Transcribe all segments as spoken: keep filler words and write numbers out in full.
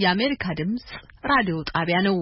የአሜሪካ ድምጽ ራዲዮ ጣቢያ ነው።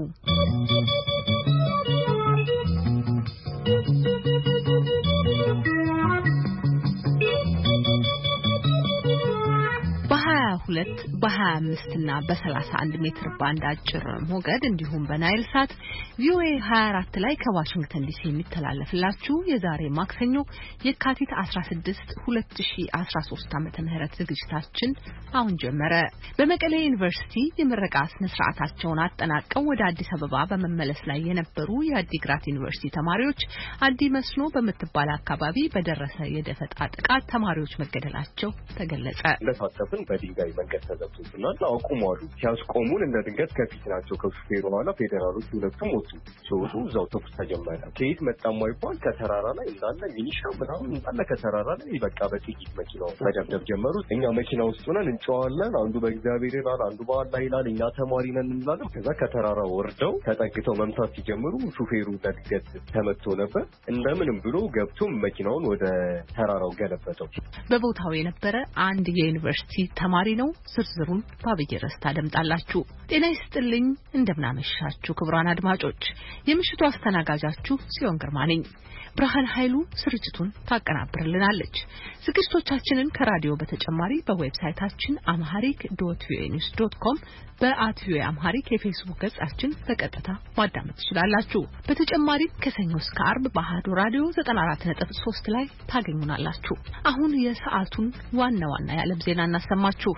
በሁለት በሃያ አምስት እና በሰላሳ አንድ ሜትር ባንድ አጭር ሞገድ እንዲሁም በናይል ሳት ቪኦኤ ሃያ አራት ላይ ከዋሽንግተን ዲሲ የሚተላለፍላችሁ የዛሬ ማክሰኞ የካቲት አስራ ስድስት ሁለት ሺህ አስራ ሶስት ዓመተ ምህረት ዝግጅታችን አሁን ጀመረ። በመቀሌ ዩኒቨርሲቲ የምረቃ ስነ ስርዓታቸውን አጠናቀው ወደ አዲስ አበባ በመመለስ ላይ የነበሩ የአዲግራት ዩኒቨርሲቲ ተማሪዎች አዲ መስኖ በመትባል አካባቢ በደረሰ የደፈጣ ጥቃት ተማሪዎች መገደላቸው ተገለጸ። ለታጠፍን በዲጋይ መንገድ ተዘግቶብናል አቁመዋል። ሲያስቆሙን እንደ ድንገት ከፊት ናቸው ከሹፌሩ ኋላ ፌደራሎች ሁለቱም ወጡ። ሰውቱ እዛው ተኩስ ተጀመረ። ከየት መጣም አይባል ከተራራ ላይ እንዳለ ሚኒሻ ምናምን እንዳለ ከተራራ ላይ በቃ በጥይት መኪናው መደብደብ ጀመሩ። እኛ መኪና ውስጥ ሆነን እንጨዋለን። አንዱ በእግዚአብሔር ይላል፣ አንዱ በአላህ ይላል፣ እኛ ተማሪ ነን እንላለን። ከዛ ከተራራ ወርደው ተጠግተው መምታት ሲጀምሩ ሹፌሩ በድንገት ተመቶ ነበር። እንደምንም ብሎ ገብቶ መኪናውን ወደ ተራራው ገለበጠው። በቦታው የነበረ አንድ የዩኒቨርሲቲ ተማሪ ነው። ዝርዝሩን ባብዬ ረስታ ደምጣላችሁ። ጤና ይስጥልኝ፣ እንደምናመሻችሁ ክቡራን አድማጮች። የምሽቱ አስተናጋጃችሁ ጽዮን ግርማ ነኝ። ብርሃን ኃይሉ ስርጭቱን ታቀናብርልናለች። ዝግጅቶቻችንን ከራዲዮ በተጨማሪ በዌብሳይታችን amharic dot v o a news dot com በአት ቪኦኤ አምሃሪክ የፌስቡክ ገጻችን በቀጥታ ማዳመጥ ትችላላችሁ። በተጨማሪም ከሰኞ እስከ ዓርብ በአሃዱ ራዲዮ ዘጠና አራት ነጥብ ሶስት ላይ ታገኙናላችሁ። አሁን የሰዓቱን ዋና ዋና የዓለም ዜና እናሰማችሁ።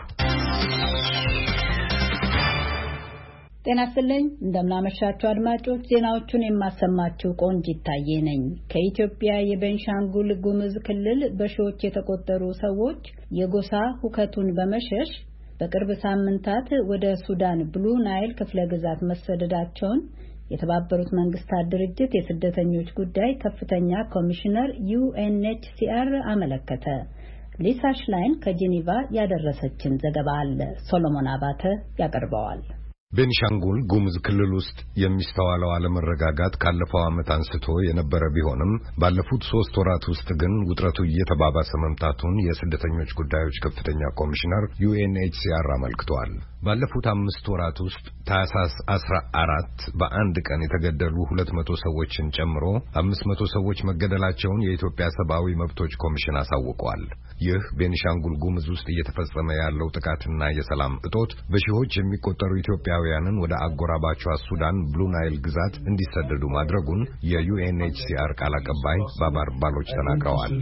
ጤና ይስጥልኝ፣ እንደምናመሻችሁ አድማጮች። ዜናዎቹን የማሰማችሁ ቆንጂት ታዬ ነኝ። ከኢትዮጵያ የቤንሻንጉል ጉሙዝ ክልል በሺዎች የተቆጠሩ ሰዎች የጎሳ ሁከቱን በመሸሽ በቅርብ ሳምንታት ወደ ሱዳን ብሉ ናይል ክፍለ ግዛት መሰደዳቸውን የተባበሩት መንግስታት ድርጅት የስደተኞች ጉዳይ ከፍተኛ ኮሚሽነር ዩ ኤን ኤች ሲ አር አመለከተ። ሊሳ ሽላይን ከጄኔቫ ያደረሰችን ዘገባ አለ። ሶሎሞን አባተ ያቀርበዋል። ቤንሻንጉል ጉሙዝ ክልል ውስጥ የሚስተዋለው አለመረጋጋት ካለፈው ዓመት አንስቶ የነበረ ቢሆንም ባለፉት ሶስት ወራት ውስጥ ግን ውጥረቱ እየተባባሰ መምጣቱን የስደተኞች ጉዳዮች ከፍተኛ ኮሚሽነር ዩ ኤን ኤች ሲ አር አመልክቷል። ባለፉት አምስት ወራት ውስጥ ታህሳስ አስራ አራት በአንድ ቀን የተገደሉ ሁለት መቶ ሰዎችን ጨምሮ አምስት መቶ ሰዎች መገደላቸውን የኢትዮጵያ ሰብአዊ መብቶች ኮሚሽን አሳውቋል። ይህ ቤንሻንጉል ጉሙዝ ውስጥ እየተፈጸመ ያለው ጥቃትና የሰላም እጦት በሺዎች የሚቆጠሩ ኢትዮጵያውያንን ወደ አጎራባቿ ሱዳን ብሉ ናይል ግዛት እንዲሰደዱ ማድረጉን የዩ ኤን ኤች ሲ አር ቃል አቀባይ ባባር ባሎች ተናግረዋል።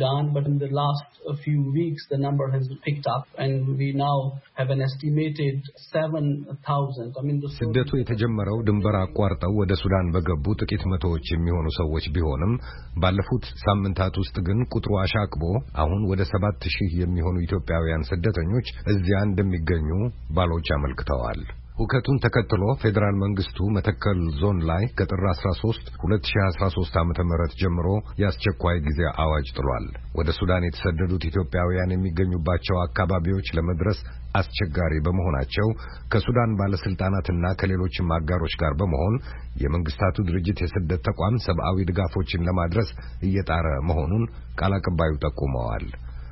ስደቱ የተጀመረው ድንበር አቋርጠው ወደ ሱዳን በገቡ ጥቂት መቶዎች የሚሆኑ ሰዎች ቢሆንም ባለፉት ሳምንታት ውስጥ ግን ቁጥሩ አሻቅቦ አሁን ወደ ሰባት ሺህ የሚሆኑ ኢትዮጵያውያን ስደተኞች እዚያ እንደሚገኙ ባሎች አመልክተዋል። ሁከቱን ተከትሎ ፌደራል መንግስቱ መተከል ዞን ላይ ከጥር አስራ ሶስት ሁለት ሺህ አስራ ሶስት ዓመተ ምህረት ጀምሮ የአስቸኳይ ጊዜ አዋጅ ጥሏል። ወደ ሱዳን የተሰደዱት ኢትዮጵያውያን የሚገኙባቸው አካባቢዎች ለመድረስ አስቸጋሪ በመሆናቸው ከሱዳን ባለስልጣናትና ከሌሎችም አጋሮች ጋር በመሆን የመንግስታቱ ድርጅት የስደት ተቋም ሰብአዊ ድጋፎችን ለማድረስ እየጣረ መሆኑን ቃል አቀባዩ ጠቁመዋል።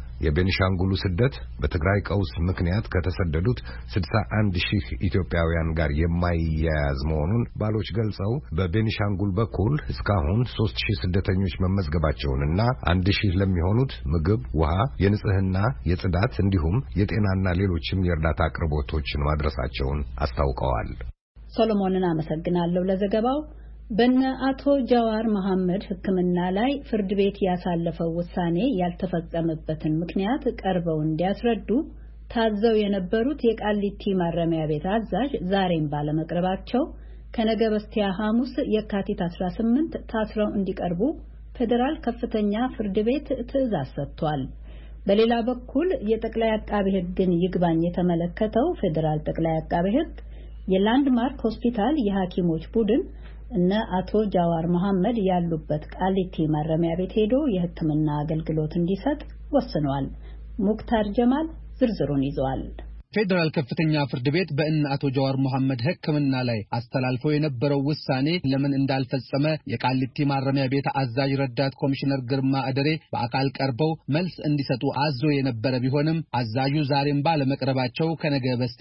የቤንሻንጉሉ ስደት በትግራይ ቀውስ ምክንያት ከተሰደዱት ስልሳ አንድ ሺህ ኢትዮጵያውያን ጋር የማይያያዝ መሆኑን ባሎች ገልጸው በቤንሻንጉል በኩል እስካሁን ሶስት ሺህ ስደተኞች መመዝገባቸውንና አንድ ሺህ ለሚሆኑት ምግብ፣ ውሃ፣ የንጽህና፣ የጽዳት እንዲሁም የጤናና ሌሎችም የእርዳታ አቅርቦቶችን ማድረሳቸውን አስታውቀዋል። ሶሎሞንን አመሰግናለሁ ለዘገባው። በእነ አቶ ጃዋር መሐመድ ሕክምና ላይ ፍርድ ቤት ያሳለፈው ውሳኔ ያልተፈጸመበትን ምክንያት ቀርበው እንዲያስረዱ ታዘው የነበሩት የቃሊቲ ማረሚያ ቤት አዛዥ ዛሬም ባለመቅረባቸው ከነገ በስቲያ ሐሙስ የካቲት አስራ ስምንት ታስረው እንዲቀርቡ ፌደራል ከፍተኛ ፍርድ ቤት ትዕዛዝ ሰጥቷል። በሌላ በኩል የጠቅላይ አቃቤ ሕግን ይግባኝ የተመለከተው ፌደራል ጠቅላይ አቃቤ ሕግ የላንድማርክ ሆስፒታል የሐኪሞች ቡድን እነ አቶ ጃዋር መሐመድ ያሉበት ቃሊቲ ማረሚያ ቤት ሄዶ የሕክምና አገልግሎት እንዲሰጥ ወስኗል። ሙክታር ጀማል ዝርዝሩን ይዟል። ፌደራል ከፍተኛ ፍርድ ቤት በእነ አቶ ጃዋር መሐመድ ሕክምና ላይ አስተላልፈው የነበረው ውሳኔ ለምን እንዳልፈጸመ የቃሊቲ ማረሚያ ቤት አዛዥ ረዳት ኮሚሽነር ግርማ አደሬ በአካል ቀርበው መልስ እንዲሰጡ አዞ የነበረ ቢሆንም አዛዡ ዛሬም ባለመቅረባቸው ከነገ በስቲያ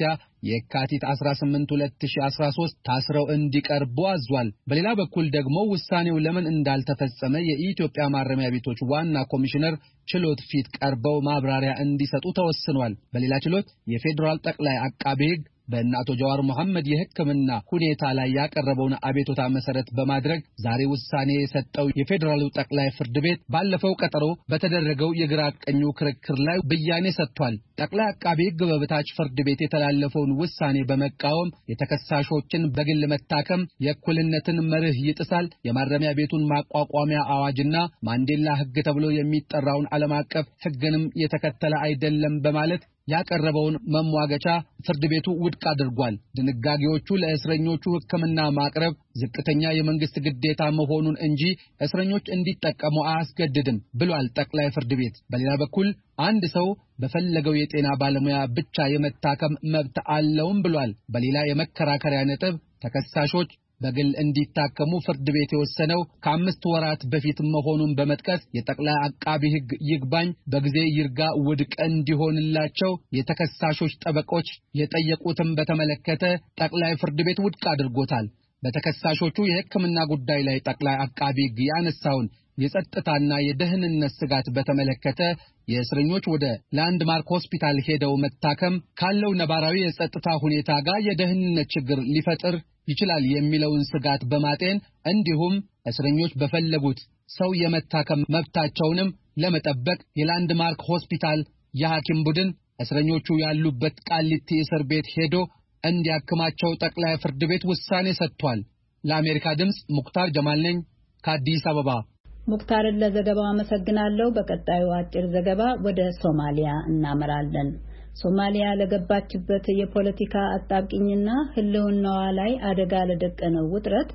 የካቲት አስራ ስምንት ሁለት ሺህ አስራ ሶስት ታስረው እንዲቀርቡ አዟል። በሌላ በኩል ደግሞ ውሳኔው ለምን እንዳልተፈጸመ የኢትዮጵያ ማረሚያ ቤቶች ዋና ኮሚሽነር ችሎት ፊት ቀርበው ማብራሪያ እንዲሰጡ ተወስኗል። በሌላ ችሎት የፌዴራል ጠቅላይ አቃቤ ሕግ በእነ አቶ ጀዋር መሐመድ የሕክምና ሁኔታ ላይ ያቀረበውን አቤቱታ መሰረት በማድረግ ዛሬ ውሳኔ የሰጠው የፌዴራሉ ጠቅላይ ፍርድ ቤት ባለፈው ቀጠሮ በተደረገው የግራ ቀኙ ክርክር ላይ ብያኔ ሰጥቷል። ጠቅላይ አቃቤ ሕግ በበታች ፍርድ ቤት የተላለፈውን ውሳኔ በመቃወም የተከሳሾችን በግል መታከም የእኩልነትን መርህ ይጥሳል፣ የማረሚያ ቤቱን ማቋቋሚያ አዋጅና ማንዴላ ሕግ ተብሎ የሚጠራውን ዓለም አቀፍ ሕግንም የተከተለ አይደለም በማለት ያቀረበውን መሟገቻ ፍርድ ቤቱ ውድቅ አድርጓል። ድንጋጌዎቹ ለእስረኞቹ ሕክምና ማቅረብ ዝቅተኛ የመንግስት ግዴታ መሆኑን እንጂ እስረኞች እንዲጠቀሙ አያስገድድም ብሏል ጠቅላይ ፍርድ ቤት። በሌላ በኩል አንድ ሰው በፈለገው የጤና ባለሙያ ብቻ የመታከም መብት አለውም ብሏል። በሌላ የመከራከሪያ ነጥብ ተከሳሾች በግል እንዲታከሙ ፍርድ ቤት የወሰነው ከአምስት ወራት በፊት መሆኑን በመጥቀስ የጠቅላይ አቃቢ ሕግ ይግባኝ በጊዜ ይርጋ ውድቅ እንዲሆንላቸው የተከሳሾች ጠበቆች የጠየቁትን በተመለከተ ጠቅላይ ፍርድ ቤት ውድቅ አድርጎታል። በተከሳሾቹ የሕክምና ጉዳይ ላይ ጠቅላይ አቃቢ ሕግ ያነሳውን የጸጥታና የደህንነት ስጋት በተመለከተ የእስረኞች ወደ ላንድማርክ ሆስፒታል ሄደው መታከም ካለው ነባራዊ የጸጥታ ሁኔታ ጋር የደህንነት ችግር ሊፈጥር ይችላል የሚለውን ስጋት በማጤን እንዲሁም እስረኞች በፈለጉት ሰው የመታከም መብታቸውንም ለመጠበቅ የላንድማርክ ሆስፒታል የሐኪም ቡድን እስረኞቹ ያሉበት ቃሊቲ እስር ቤት ሄዶ እንዲያክማቸው ጠቅላይ ፍርድ ቤት ውሳኔ ሰጥቷል። ለአሜሪካ ድምጽ ሙክታር ጀማል ነኝ ከአዲስ አበባ። ሙክታርን ለዘገባው አመሰግናለሁ። በቀጣዩ አጭር ዘገባ ወደ ሶማሊያ እናመራለን። ሶማሊያ ለገባችበት የፖለቲካ አጣብቂኝና ህልውናዋ ላይ አደጋ ለደቀነው ውጥረት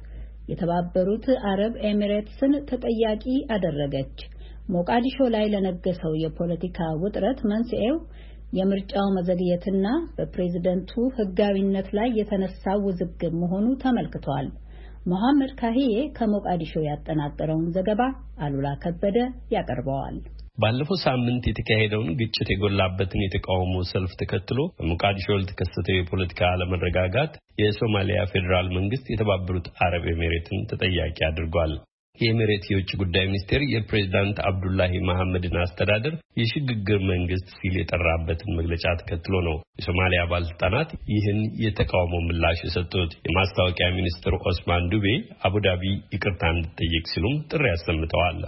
የተባበሩት አረብ ኤሚሬትስን ተጠያቂ አደረገች። ሞቃዲሾ ላይ ለነገሰው የፖለቲካ ውጥረት መንስኤው የምርጫው መዘግየትና በፕሬዝደንቱ ህጋዊነት ላይ የተነሳው ውዝግብ መሆኑ ተመልክቷል። መሐመድ ካሂዬ ከሞቃዲሾ ያጠናቀረውን ዘገባ አሉላ ከበደ ያቀርበዋል። ባለፈው ሳምንት የተካሄደውን ግጭት የጎላበትን የተቃውሞ ሰልፍ ተከትሎ በሞቃዲሾ ለተከሰተው የፖለቲካ አለመረጋጋት የሶማሊያ ፌዴራል መንግስት የተባበሩት አረብ ኤሚሬትን ተጠያቂ አድርጓል። የኤሚሬት የውጭ ጉዳይ ሚኒስቴር የፕሬዝዳንት አብዱላሂ መሐመድን አስተዳደር የሽግግር መንግስት ሲል የጠራበትን መግለጫ ተከትሎ ነው የሶማሊያ ባለስልጣናት ይህን የተቃውሞ ምላሽ የሰጡት። የማስታወቂያ ሚኒስትር ኦስማን ዱቤ አቡዳቢ ይቅርታ እንድትጠይቅ ሲሉም ጥሪ አሰምተዋል።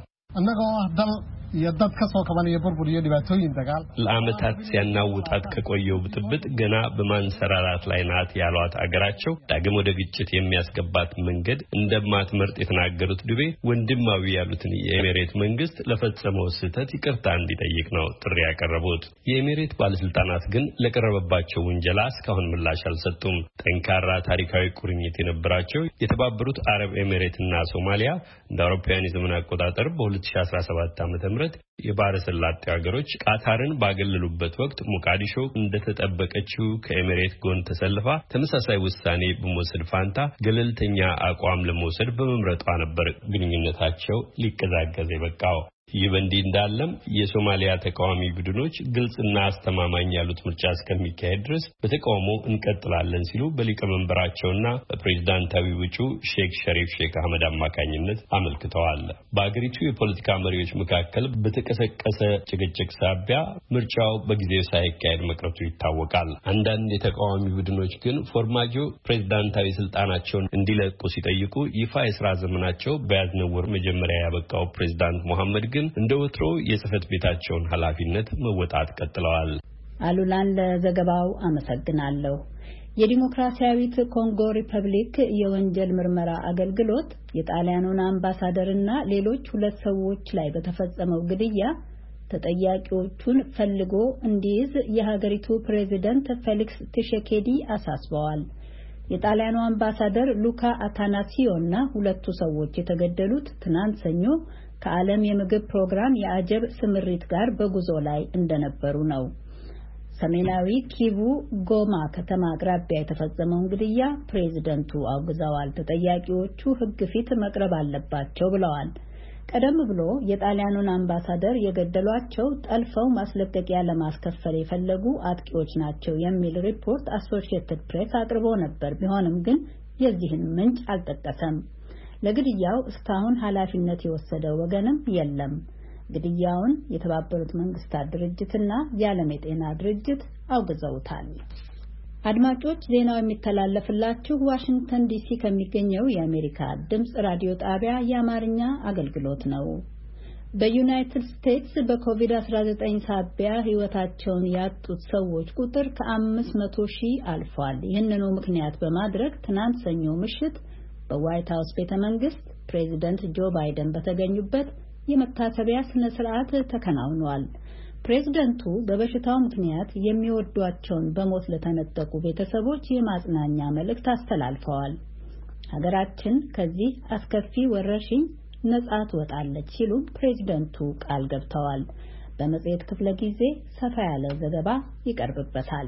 የዳት ከሰው ከማን የቡርቡር የዲባቶይን ተጋል ለአመታት ሲያናውጣት ከቆየው ብጥብጥ ገና በማንሰራራት ላይ ናት ያሏት አገራቸው ዳግም ወደ ግጭት የሚያስገባት መንገድ እንደማትመርጥ የተናገሩት ዱቤ ወንድማዊ ያሉትን የኤሚሬት መንግስት ለፈጸመው ስህተት ይቅርታ እንዲጠይቅ ነው ጥሪ ያቀረቡት። የኤሚሬት ባለስልጣናት ግን ለቀረበባቸው ውንጀላ እስካሁን ምላሽ አልሰጡም። ጠንካራ ታሪካዊ ቁርኝት የነበራቸው የተባበሩት አረብ ኤሚሬትና ሶማሊያ እንደ አውሮፓውያን የዘመን አቆጣጠር በሁለት ሺህ አስራ ሰባት ዓ.ም የባህረ ሰላጤ ሀገሮች ቃታርን ባገለሉበት ወቅት ሞቃዲሾ እንደተጠበቀችው ከኤሚሬት ጎን ተሰልፋ ተመሳሳይ ውሳኔ በመውሰድ ፋንታ ገለልተኛ አቋም ለመውሰድ በመምረጧ ነበር ግንኙነታቸው ሊቀዛቀዝ የበቃው። ይህ በእንዲህ እንዳለም የሶማሊያ ተቃዋሚ ቡድኖች ግልጽና አስተማማኝ ያሉት ምርጫ እስከሚካሄድ ድረስ በተቃውሞ እንቀጥላለን ሲሉ በሊቀመንበራቸውና በፕሬዝዳንታዊ ውጩ ሼክ ሸሪፍ ሼክ አህመድ አማካኝነት አመልክተዋል። በአገሪቱ የፖለቲካ መሪዎች መካከል በተቀሰቀሰ ጭቅጭቅ ሳቢያ ምርጫው በጊዜው ሳይካሄድ መቅረቱ ይታወቃል። አንዳንድ የተቃዋሚ ቡድኖች ግን ፎርማጆ ፕሬዝዳንታዊ ስልጣናቸውን እንዲለቁ ሲጠይቁ ይፋ የሥራ ዘመናቸው በያዝነው ወር መጀመሪያ ያበቃው ፕሬዝዳንት መሐመድ ግን እንደ ወትሮ የጽህፈት ቤታቸውን ኃላፊነት መወጣት ቀጥለዋል። አሉላን ለዘገባው አመሰግናለሁ። የዲሞክራሲያዊት ኮንጎ ሪፐብሊክ የወንጀል ምርመራ አገልግሎት የጣሊያኑን አምባሳደርና ሌሎች ሁለት ሰዎች ላይ በተፈጸመው ግድያ ተጠያቂዎቹን ፈልጎ እንዲይዝ የሀገሪቱ ፕሬዝዳንት ፌሊክስ ቲሼኬዲ አሳስበዋል። የጣሊያኑ አምባሳደር ሉካ አታናሲዮና ሁለቱ ሰዎች የተገደሉት ትናንት ሰኞ ከዓለም የምግብ ፕሮግራም የአጀብ ስምሪት ጋር በጉዞ ላይ እንደነበሩ ነው። ሰሜናዊ ኪቡ ጎማ ከተማ አቅራቢያ የተፈጸመውን ግድያ ፕሬዝደንቱ አውግዘዋል። ተጠያቂዎቹ ሕግ ፊት መቅረብ አለባቸው ብለዋል። ቀደም ብሎ የጣሊያኑን አምባሳደር የገደሏቸው ጠልፈው ማስለቀቂያ ለማስከፈል የፈለጉ አጥቂዎች ናቸው የሚል ሪፖርት አሶሺየትድ ፕሬስ አቅርቦ ነበር። ቢሆንም ግን የዚህን ምንጭ አልጠቀሰም። ለግድያው እስካሁን ኃላፊነት የወሰደ ወገንም የለም። ግድያውን የተባበሩት መንግስታት ድርጅትና የዓለም የጤና ድርጅት አውግዘውታል። አድማጮች ዜናው የሚተላለፍላችሁ ዋሽንግተን ዲሲ ከሚገኘው የአሜሪካ ድምጽ ራዲዮ ጣቢያ የአማርኛ አገልግሎት ነው። በዩናይትድ ስቴትስ በኮቪድ አስራ ዘጠኝ ሳቢያ ሕይወታቸውን ያጡት ሰዎች ቁጥር ከአምስት መቶ ሺህ አልፏል። ይህንኑ ምክንያት በማድረግ ትናንት ሰኞ ምሽት በዋይት ሃውስ ቤተመንግስት ፕሬዚደንት ጆ ባይደን በተገኙበት የመታሰቢያ ስነ ስርዓት ተከናውኗል። ፕሬዝደንቱ በበሽታው ምክንያት የሚወዷቸውን በሞት ለተነጠቁ ቤተሰቦች የማጽናኛ መልእክት አስተላልፈዋል። ሀገራችን ከዚህ አስከፊ ወረርሽኝ ነጻ ትወጣለች ሲሉ ፕሬዝደንቱ ቃል ገብተዋል። በመጽሔት ክፍለ ጊዜ ሰፋ ያለ ዘገባ ይቀርብበታል።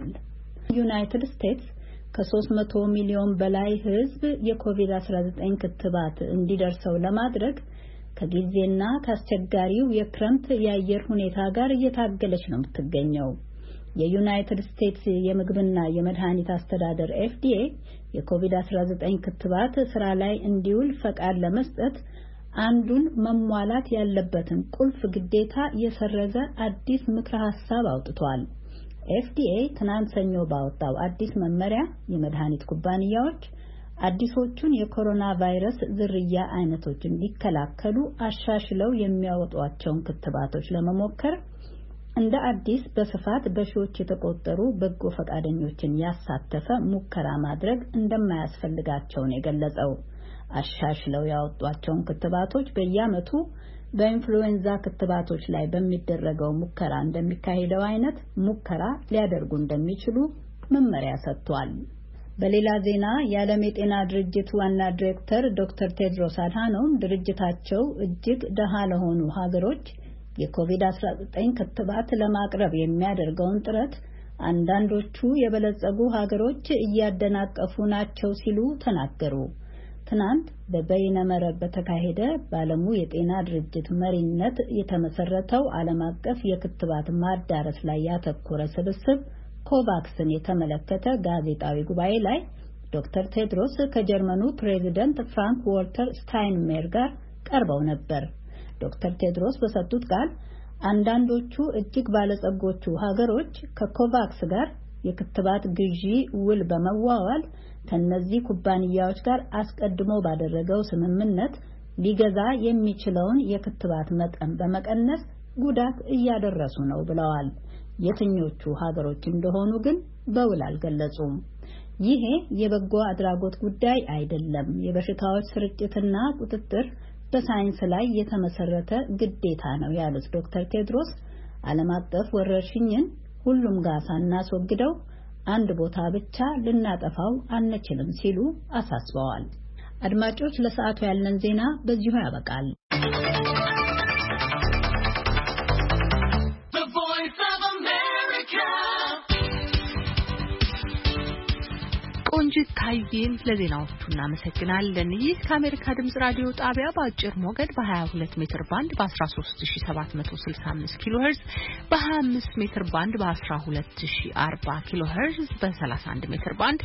ዩናይትድ ስቴትስ ከሶስት መቶ ሚሊዮን በላይ ሕዝብ የኮቪድ አስራ ዘጠኝ ክትባት እንዲደርሰው ለማድረግ ከጊዜና ከአስቸጋሪው የክረምት የአየር ሁኔታ ጋር እየታገለች ነው የምትገኘው። የዩናይትድ ስቴትስ የምግብና የመድኃኒት አስተዳደር ኤፍ ዲ ኤ የኮቪድ አስራ ዘጠኝ ክትባት ስራ ላይ እንዲውል ፈቃድ ለመስጠት አንዱን መሟላት ያለበትን ቁልፍ ግዴታ የሰረዘ አዲስ ምክረ ሐሳብ አውጥቷል። ኤፍ ዲ ኤ ትናንት ሰኞ ባወጣው አዲስ መመሪያ የመድኃኒት ኩባንያዎች አዲሶቹን የኮሮና ቫይረስ ዝርያ አይነቶች እንዲከላከሉ አሻሽለው የሚያወጧቸውን ክትባቶች ለመሞከር እንደ አዲስ በስፋት በሺዎች የተቆጠሩ በጎ ፈቃደኞችን ያሳተፈ ሙከራ ማድረግ እንደማያስፈልጋቸው ነው የገለጸው። አሻሽለው ያወጧቸውን ክትባቶች በየዓመቱ በኢንፍሉዌንዛ ክትባቶች ላይ በሚደረገው ሙከራ እንደሚካሄደው አይነት ሙከራ ሊያደርጉ እንደሚችሉ መመሪያ ሰጥቷል። በሌላ ዜና የዓለም የጤና ድርጅት ዋና ዳይሬክተር ዶክተር ቴድሮስ አድሃኖም ድርጅታቸው እጅግ ደሃ ለሆኑ ሀገሮች የኮቪድ አስራ ዘጠኝ ክትባት ለማቅረብ የሚያደርገውን ጥረት አንዳንዶቹ የበለጸጉ ሀገሮች እያደናቀፉ ናቸው ሲሉ ተናገሩ። ትናንት በበይነመረብ በተካሄደ በዓለሙ የጤና ድርጅት መሪነት የተመሰረተው ዓለም አቀፍ የክትባት ማዳረስ ላይ ያተኮረ ስብስብ ኮቫክስን የተመለከተ ጋዜጣዊ ጉባኤ ላይ ዶክተር ቴድሮስ ከጀርመኑ ፕሬዚደንት ፍራንክ ዋልተር ስታይንሜር ጋር ቀርበው ነበር። ዶክተር ቴድሮስ በሰጡት ቃል አንዳንዶቹ እጅግ ባለጸጎቹ ሀገሮች ከኮቫክስ ጋር የክትባት ግዢ ውል በመዋዋል ከነዚህ ኩባንያዎች ጋር አስቀድሞ ባደረገው ስምምነት ሊገዛ የሚችለውን የክትባት መጠን በመቀነስ ጉዳት እያደረሱ ነው ብለዋል። የትኞቹ ሀገሮች እንደሆኑ ግን በውል አልገለጹም። ይሄ የበጎ አድራጎት ጉዳይ አይደለም፣ የበሽታዎች ስርጭትና ቁጥጥር በሳይንስ ላይ የተመሰረተ ግዴታ ነው ያሉት ዶክተር ቴድሮስ ዓለም አቀፍ ወረርሽኝን ሁሉም ጋር ሳናስወግደው አንድ ቦታ ብቻ ልናጠፋው አንችልም ሲሉ አሳስበዋል። አድማጮች፣ ለሰዓቱ ያለን ዜና በዚሁ ያበቃል። ቆንጂት ታዬን ለዜናዎቹ እናመሰግናለን። ይህ ከአሜሪካ ድምጽ ራዲዮ ጣቢያ በአጭር ሞገድ በ22 ሜትር ባንድ በ13765 ኪሎ ሄርዝ በ25 ሜትር ባንድ በ12040 ኪሎ ሄርዝ በ31 ሜትር ባንድ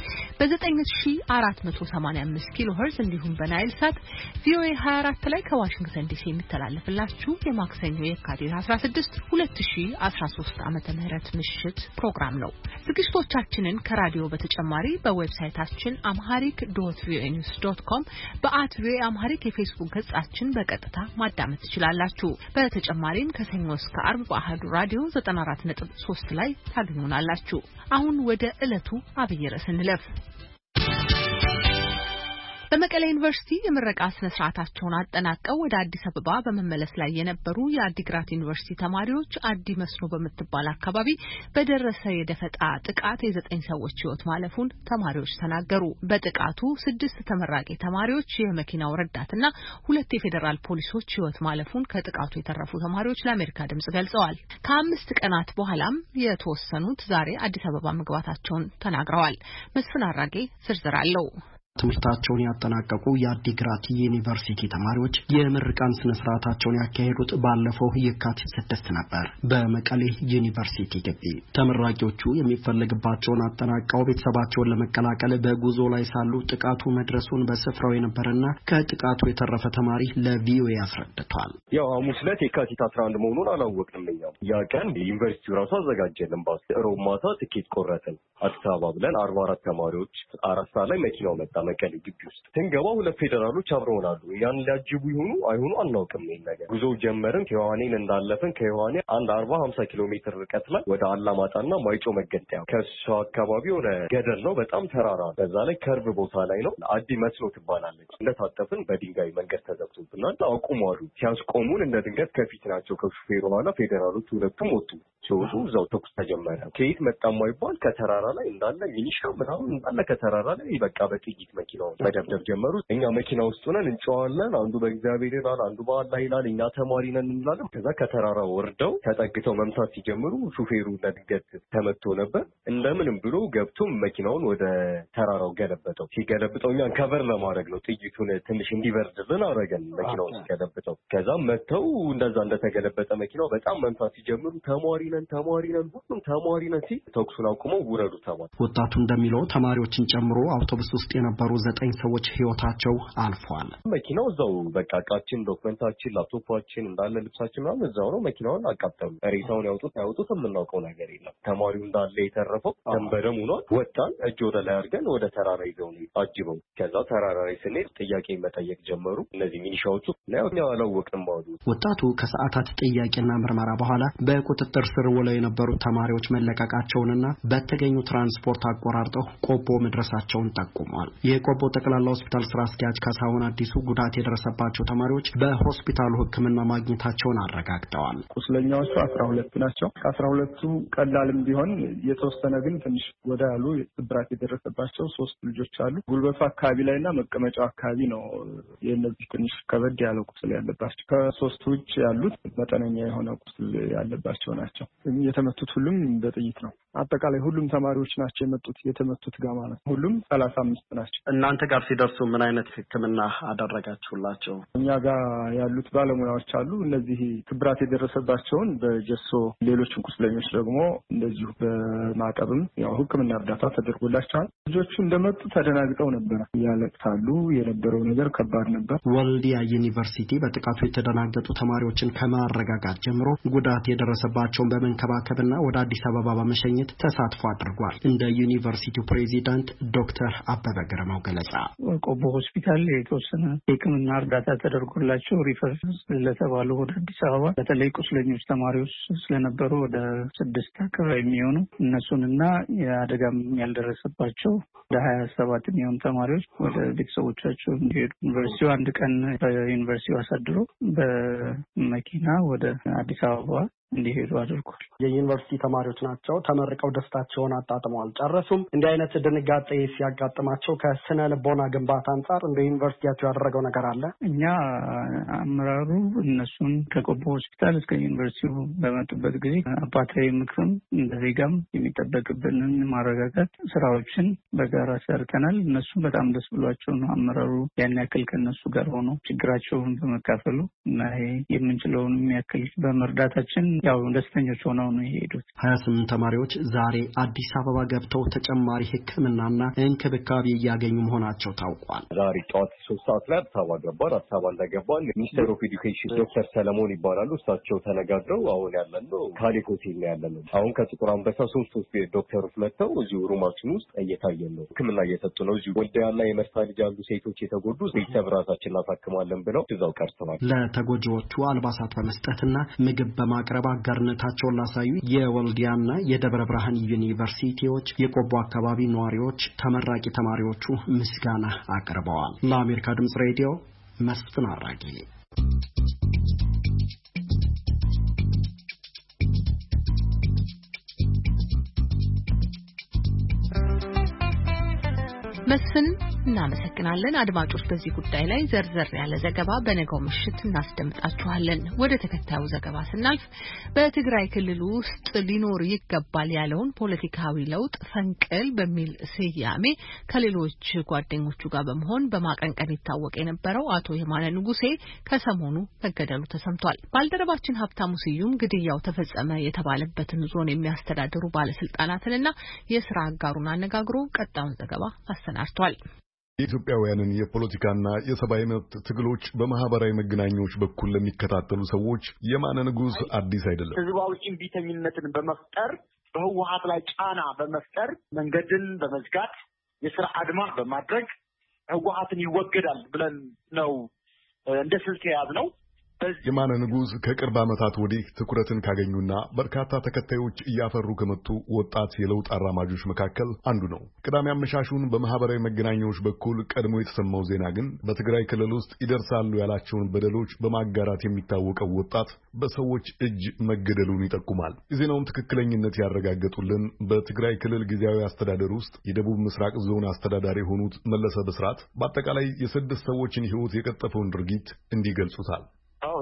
በ9485 ኪሎ ሄርዝ እንዲሁም በናይል ሳት ቪኦኤ ሃያ አራት ላይ ከዋሽንግተን ዲሲ የሚተላለፍላችሁ የማክሰኞ የካቲት አስራ ስድስት ሁለት ሺህ አስራ ሶስት ዓመተ ምህረት ምሽት ፕሮግራም ነው። ዝግጅቶቻችንን ከራዲዮ በተጨማሪ በዌብ ሳይታችን amharic dot v o a news dot com በአት ቪኦኤ አምሃሪክ የፌስቡክ ገጻችን በቀጥታ ማዳመጥ ትችላላችሁ። በተጨማሪም ከሰኞ እስከ አርብ በአሃዱ ራዲዮ ዘጠና አራት ነጥብ ሶስት ላይ ታገኙናላችሁ። አሁን ወደ ዕለቱ አብይ ርዕስ እንለፍ። በመቀሌ ዩኒቨርሲቲ የምረቃ ስነ ስርዓታቸውን አጠናቀው ወደ አዲስ አበባ በመመለስ ላይ የነበሩ የአዲግራት ዩኒቨርሲቲ ተማሪዎች አዲ መስኖ በምትባል አካባቢ በደረሰ የደፈጣ ጥቃት የዘጠኝ ሰዎች ሕይወት ማለፉን ተማሪዎች ተናገሩ። በጥቃቱ ስድስት ተመራቂ ተማሪዎች፣ የመኪናው ረዳትና ሁለት የፌዴራል ፖሊሶች ሕይወት ማለፉን ከጥቃቱ የተረፉ ተማሪዎች ለአሜሪካ ድምጽ ገልጸዋል። ከአምስት ቀናት በኋላም የተወሰኑት ዛሬ አዲስ አበባ መግባታቸውን ተናግረዋል። መስፍን አራጌ ዝርዝር አለው። ትምህርታቸውን ያጠናቀቁ የአዲግራት ዩኒቨርሲቲ ተማሪዎች የምርቃን ስነ ስርዓታቸውን ያካሄዱት ባለፈው የካቲት ስድስት ነበር በመቀሌ ዩኒቨርሲቲ ግቢ። ተመራቂዎቹ የሚፈልግባቸውን አጠናቀው ቤተሰባቸውን ለመቀላቀል በጉዞ ላይ ሳሉ ጥቃቱ መድረሱን በስፍራው የነበረና ከጥቃቱ የተረፈ ተማሪ ለቪኦኤ አስረድቷል። ያው ሐሙስ ዕለት የካቲት አስራ አንድ መሆኑን አላወቅንም። እኛም ያ ቀን ዩኒቨርሲቲው ራሱ አዘጋጀልን። ባስ ሮብ ማታ ትኬት ቆረጥን አዲስ አበባ ብለን አርባ አራት ተማሪዎች አራት ሰዓት ላይ መኪናው መጣ። መቀሌ ግቢ ውስጥ ስንገባ ሁለት ፌደራሎች አብረውናሉ። ያን ሊያጅቡ ይሆኑ አይሆኑ አናውቅም። ይሄን ነገር ጉዞ ጀመርን። ከዮሐኔን እንዳለፈን ከዮሐኔ አንድ አርባ ሃምሳ ኪሎ ሜትር ርቀት ላይ ወደ አላማጣና ማይጮ መገንጠያ ከሷ አካባቢ የሆነ ገደል ነው። በጣም ተራራ፣ በዛ ላይ ከርብ ቦታ ላይ ነው። አዲ መስሎ ትባላለች። እንደታጠፍን በድንጋይ መንገድ ተዘግቶብናል። አቁሙ አሉ። ሲያስቆሙን እንደ ድንገት ከፊት ናቸው ከሹፌሩ ኋላ ፌደራሎች ሁለቱም ወጡ። ሲወጡ እዛው ተኩስ ተጀመረ። ከየት መጣ የማይባል ከተራራ ላይ እንዳለ ሚኒሻ ምናምን እንዳለ ከተራራ ላይ በቃ በጥይት መኪናውን መደብደብ ጀመሩ። እኛ መኪና ውስጥ ሆነን እንጨዋለን። አንዱ በእግዚአብሔር ይላል፣ አንዱ በአላህ ይላል። እኛ ተማሪ ነን እንላለን። ከዛ ከተራራ ወርደው ተጠግተው መምታት ሲጀምሩ ሹፌሩ ለድንገት ተመቶ ነበር። እንደምንም ብሎ ገብቶ መኪናውን ወደ ተራራው ገለበጠው። ሲገለብጠው እኛን ከቨር ለማድረግ ነው ጥይቱን ትንሽ እንዲበርድልን አደረገን መኪናውን ሲገለብጠው። ከዛ መተው እንደዛ እንደተገለበጠ መኪናው በጣም መምታት ሲጀምሩ ተማሪ ነን ተማሪ ነን ሁሉም ተማሪ ነን ሲል ተኩሱን አቁመው ውረዱ ተባለ። ወጣቱ እንደሚለው ተማሪዎችን ጨምሮ አውቶቡስ ውስጥ የነበሩ ዘጠኝ ሰዎች ህይወታቸው አልፏል። መኪናው እዛው በቃ እቃችን፣ ዶክመንታችን፣ ላፕቶፓችን እንዳለ ልብሳችን ምናምን እዛው ነው። መኪናውን አቃጠሉ። ሬሳውን ያውጡት ያውጡት የምናውቀው ነገር የለም። ተማሪው እንዳለ የተረፈው ደንበደም ሆኗል። ወጣን። እጅ ወደ ላይ አድርገን ወደ ተራራ ይዘው አጅበው ከዛ ተራራ ላይ ስንሄድ ጥያቄ መጠየቅ ጀመሩ እነዚህ ሚኒሻዎቹ። ነው አላወቅንም አሉ። ወጣቱ ከሰዓታት ጥያቄና ምርመራ በኋላ በቁጥጥር ስር ውለው የነበሩ ተማሪዎች መለቀቃቸውንና በተገኙ ትራንስፖርት አቆራርጠው ቆቦ መድረሳቸውን ጠቁሟል። የቆቦ ጠቅላላ ሆስፒታል ስራ አስኪያጅ ካሳሁን አዲሱ ጉዳት የደረሰባቸው ተማሪዎች በሆስፒታሉ ሕክምና ማግኘታቸውን አረጋግጠዋል። ቁስለኛዎቹ አስራ ሁለት ናቸው። ከአስራ ሁለቱ ቀላልም ቢሆን የተወሰነ ግን ትንሽ ወደ ያሉ ስብራት የደረሰባቸው ሶስት ልጆች አሉ። ጉልበቱ አካባቢ ላይና መቀመጫው አካባቢ ነው የነዚህ ትንሽ ከበድ ያለው ቁስል ያለባቸው። ከሶስቱ ውጭ ያሉት መጠነኛ የሆነ ቁስል ያለባቸው ናቸው። የተመቱት ሁሉም በጥይት ነው። አጠቃላይ ሁሉም ተማሪዎች ናቸው የመጡት የተመቱት ጋር ማለት ነው። ሁሉም ሰላሳ አምስት ናቸው። እናንተ ጋር ሲደርሱ ምን አይነት ሕክምና አደረጋችሁላቸው? እኛ ጋር ያሉት ባለሙያዎች አሉ። እነዚህ ስብራት የደረሰባቸውን በጀሶ ሌሎችን ቁስለኞች ደግሞ እንደዚሁ በማጠብም ያው ሕክምና እርዳታ ተደርጎላቸዋል። ልጆቹ እንደመጡ ተደናግጠው ነበር፣ ያለቅሳሉ። የነበረው ነገር ከባድ ነበር። ወልዲያ ዩኒቨርሲቲ በጥቃቱ የተደናገጡ ተማሪዎችን ከማረጋጋት ጀምሮ ጉዳት የደረሰባቸውን በመንከባከብና ወደ አዲስ አበባ በመሸኘት ተሳትፎ አድርጓል። እንደ ዩኒቨርሲቲው ፕሬዚዳንት ዶክተር አበበ ገረመው ገለጻ ቆቦ ሆስፒታል የተወሰነ የሕክምና እርዳታ ተደርጎላቸው ሪፈር ለተባሉ ወደ አዲስ አበባ በተለይ ቁስለኞች ተማሪዎች ስለነበሩ ወደ ስድስት አካባቢ የሚሆኑ እነሱንና የአደጋም ያልደረሰባቸው ወደ ሀያ ሰባት የሚሆኑ ተማሪዎች ወደ ቤተሰቦቻቸው እንዲሄዱ ዩኒቨርሲቲው አንድ ቀን በዩኒቨርሲቲው አሳድሮ በመኪና ወደ አዲስ አበባ እንዲሄዱ አድርጓል። የዩኒቨርሲቲ ተማሪዎች ናቸው። ተመርቀው ደስታቸውን አጣጥመዋል። ጨረሱም። እንዲህ አይነት ድንጋጤ ሲያጋጥማቸው ከስነ ልቦና ግንባታ አንጻር እንደ ዩኒቨርሲቲያቸው ያደረገው ነገር አለ? እኛ አመራሩ እነሱን ከቆቦ ሆስፒታል እስከ ዩኒቨርሲቲው በመጡበት ጊዜ አባታዊ ምክርም እንደ ዜጋም የሚጠበቅብንን ማረጋጋት ስራዎችን በጋራ ሰርተናል። እነሱም በጣም ደስ ብሏቸው ነው አመራሩ ያን ያክል ከነሱ ጋር ሆኖ ችግራቸውን በመካፈሉ እና የምንችለውን ያክል በመርዳታችን ያው ደስተኞች ሆነው ነው የሄዱት። ሀያ ስምንት ተማሪዎች ዛሬ አዲስ አበባ ገብተው ተጨማሪ ሕክምናና እንክብካቤ እያገኙ መሆናቸው ታውቋል። ዛሬ ጠዋት ሶስት ሰዓት ላይ አዲስ አበባ ገባን። አዲስ አበባ እንደገባን ሚኒስትር ኦፍ ኤዱኬሽን ዶክተር ሰለሞን ይባላሉ። እሳቸው ተነጋግረው አሁን ያለነው ካሌክ ሆቴል ነው ያለነው። አሁን ከጥቁር አንበሳ ሶስት ሶስት ዶክተሮች መጥተው እዚሁ ሩማችን ውስጥ እየታየን ነው፣ ሕክምና እየሰጡ ነው። እዚሁ ወልዲያና የመርሳ ልጅ ያሉ ሴቶች የተጎዱ ቤተሰብ ራሳችን እናሳክማለን ብለው እዛው ቀርተዋል። ለተጎጂዎቹ አልባሳት በመስጠትና ምግብ በማቅረብ አጋርነታቸውን ላሳዩ የወልዲያና የደብረ ብርሃን ዩኒቨርሲቲዎች የቆቦ አካባቢ ነዋሪዎች ተመራቂ ተማሪዎቹ ምስጋና አቅርበዋል። ለአሜሪካ ድምጽ ሬዲዮ መስፍን አራጌ። መስፍን እናመሰግናለን። አድማጮች በዚህ ጉዳይ ላይ ዘርዘር ያለ ዘገባ በነገው ምሽት እናስደምጣችኋለን። ወደ ተከታዩ ዘገባ ስናልፍ በትግራይ ክልል ውስጥ ሊኖር ይገባል ያለውን ፖለቲካዊ ለውጥ ፈንቅል በሚል ስያሜ ከሌሎች ጓደኞቹ ጋር በመሆን በማቀንቀን ይታወቅ የነበረው አቶ የማነ ንጉሴ ከሰሞኑ መገደሉ ተሰምቷል። ባልደረባችን ሀብታሙ ስዩም ግድያው ተፈጸመ የተባለበትን ዞን የሚያስተዳድሩ ባለስልጣናትንና የስራ አጋሩን አነጋግሮ ቀጣዩን ዘገባ አሰናድቷል። የኢትዮጵያውያንን የፖለቲካና የሰብአዊ መብት ትግሎች በማህበራዊ መገናኛዎች በኩል ለሚከታተሉ ሰዎች የማነ ንጉስ አዲስ አይደለም። ህዝባዊ እምቢተኝነትን በመፍጠር በህወሓት ላይ ጫና በመፍጠር መንገድን በመዝጋት የስራ አድማ በማድረግ ህወሓትን ይወገዳል ብለን ነው እንደ ስልት የያዝነው። የማነ ንጉስ ከቅርብ ዓመታት ወዲህ ትኩረትን ካገኙና በርካታ ተከታዮች እያፈሩ ከመጡ ወጣት የለውጥ አራማጆች መካከል አንዱ ነው። ቅዳሜ አመሻሹን በማህበራዊ መገናኛዎች በኩል ቀድሞ የተሰማው ዜና ግን በትግራይ ክልል ውስጥ ይደርሳሉ ያላቸውን በደሎች በማጋራት የሚታወቀው ወጣት በሰዎች እጅ መገደሉን ይጠቁማል። የዜናውን ትክክለኝነት ያረጋገጡልን በትግራይ ክልል ጊዜያዊ አስተዳደር ውስጥ የደቡብ ምስራቅ ዞን አስተዳዳሪ የሆኑት መለሰ ብስራት በአጠቃላይ የስድስት ሰዎችን ሕይወት የቀጠፈውን ድርጊት እንዲህ ገልጹታል። አዎ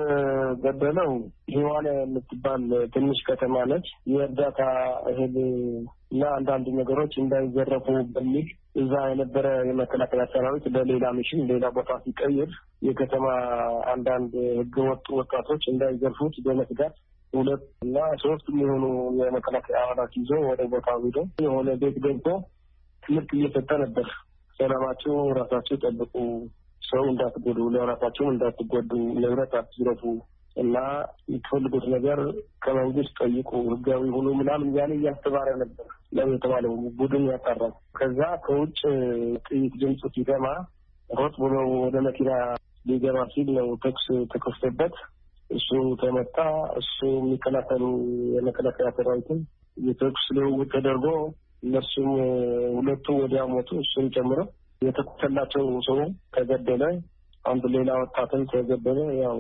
የተገደለው ሂዋና የምትባል ትንሽ ከተማ ነች። የእርዳታ እህል እና አንዳንድ ነገሮች እንዳይዘረፉ በሚል እዛ የነበረ የመከላከያ ሰራዊት በሌላ ሚሽን ሌላ ቦታ ሲቀይር የከተማ አንዳንድ ህገወጥ ወጣቶች እንዳይዘርፉት በመስጋት ሁለት እና ሶስት የሚሆኑ የመከላከያ አባላት ይዞ ወደ ቦታው ሄዶ የሆነ ቤት ገብቶ ትምህርት እየሰጠ ነበር። ሰላማችሁ ራሳችሁ ጠብቁ፣ ሰው እንዳትጎዱ፣ ለራሳችሁም እንዳትጎዱ፣ ንብረት አትዝረፉ እና የምትፈልጉት ነገር ከመንግስት ጠይቁ፣ ህጋዊ ሁሉ ምናምን ያለ እያስተባረ ነበር ነው የተባለው። ቡድን ያጣራው ከዛ ከውጭ ጥይት ድምፅ ሲሰማ ሮጥ ብሎ ወደ መኪና ሊገባ ሲል ነው ተኩስ ተከፍቶበት እሱ ተመታ። እሱ የሚከላከሉ የመከላከያ ሰራዊትን የተኩስ ልውውጥ ተደርጎ እነሱም ሁለቱ ወዲያው ሞቱ፣ እሱን ጨምሮ የተቆሰላቸው ሰው ተገደለ። አንድ ሌላ ወጣትም ተገደለ። ያው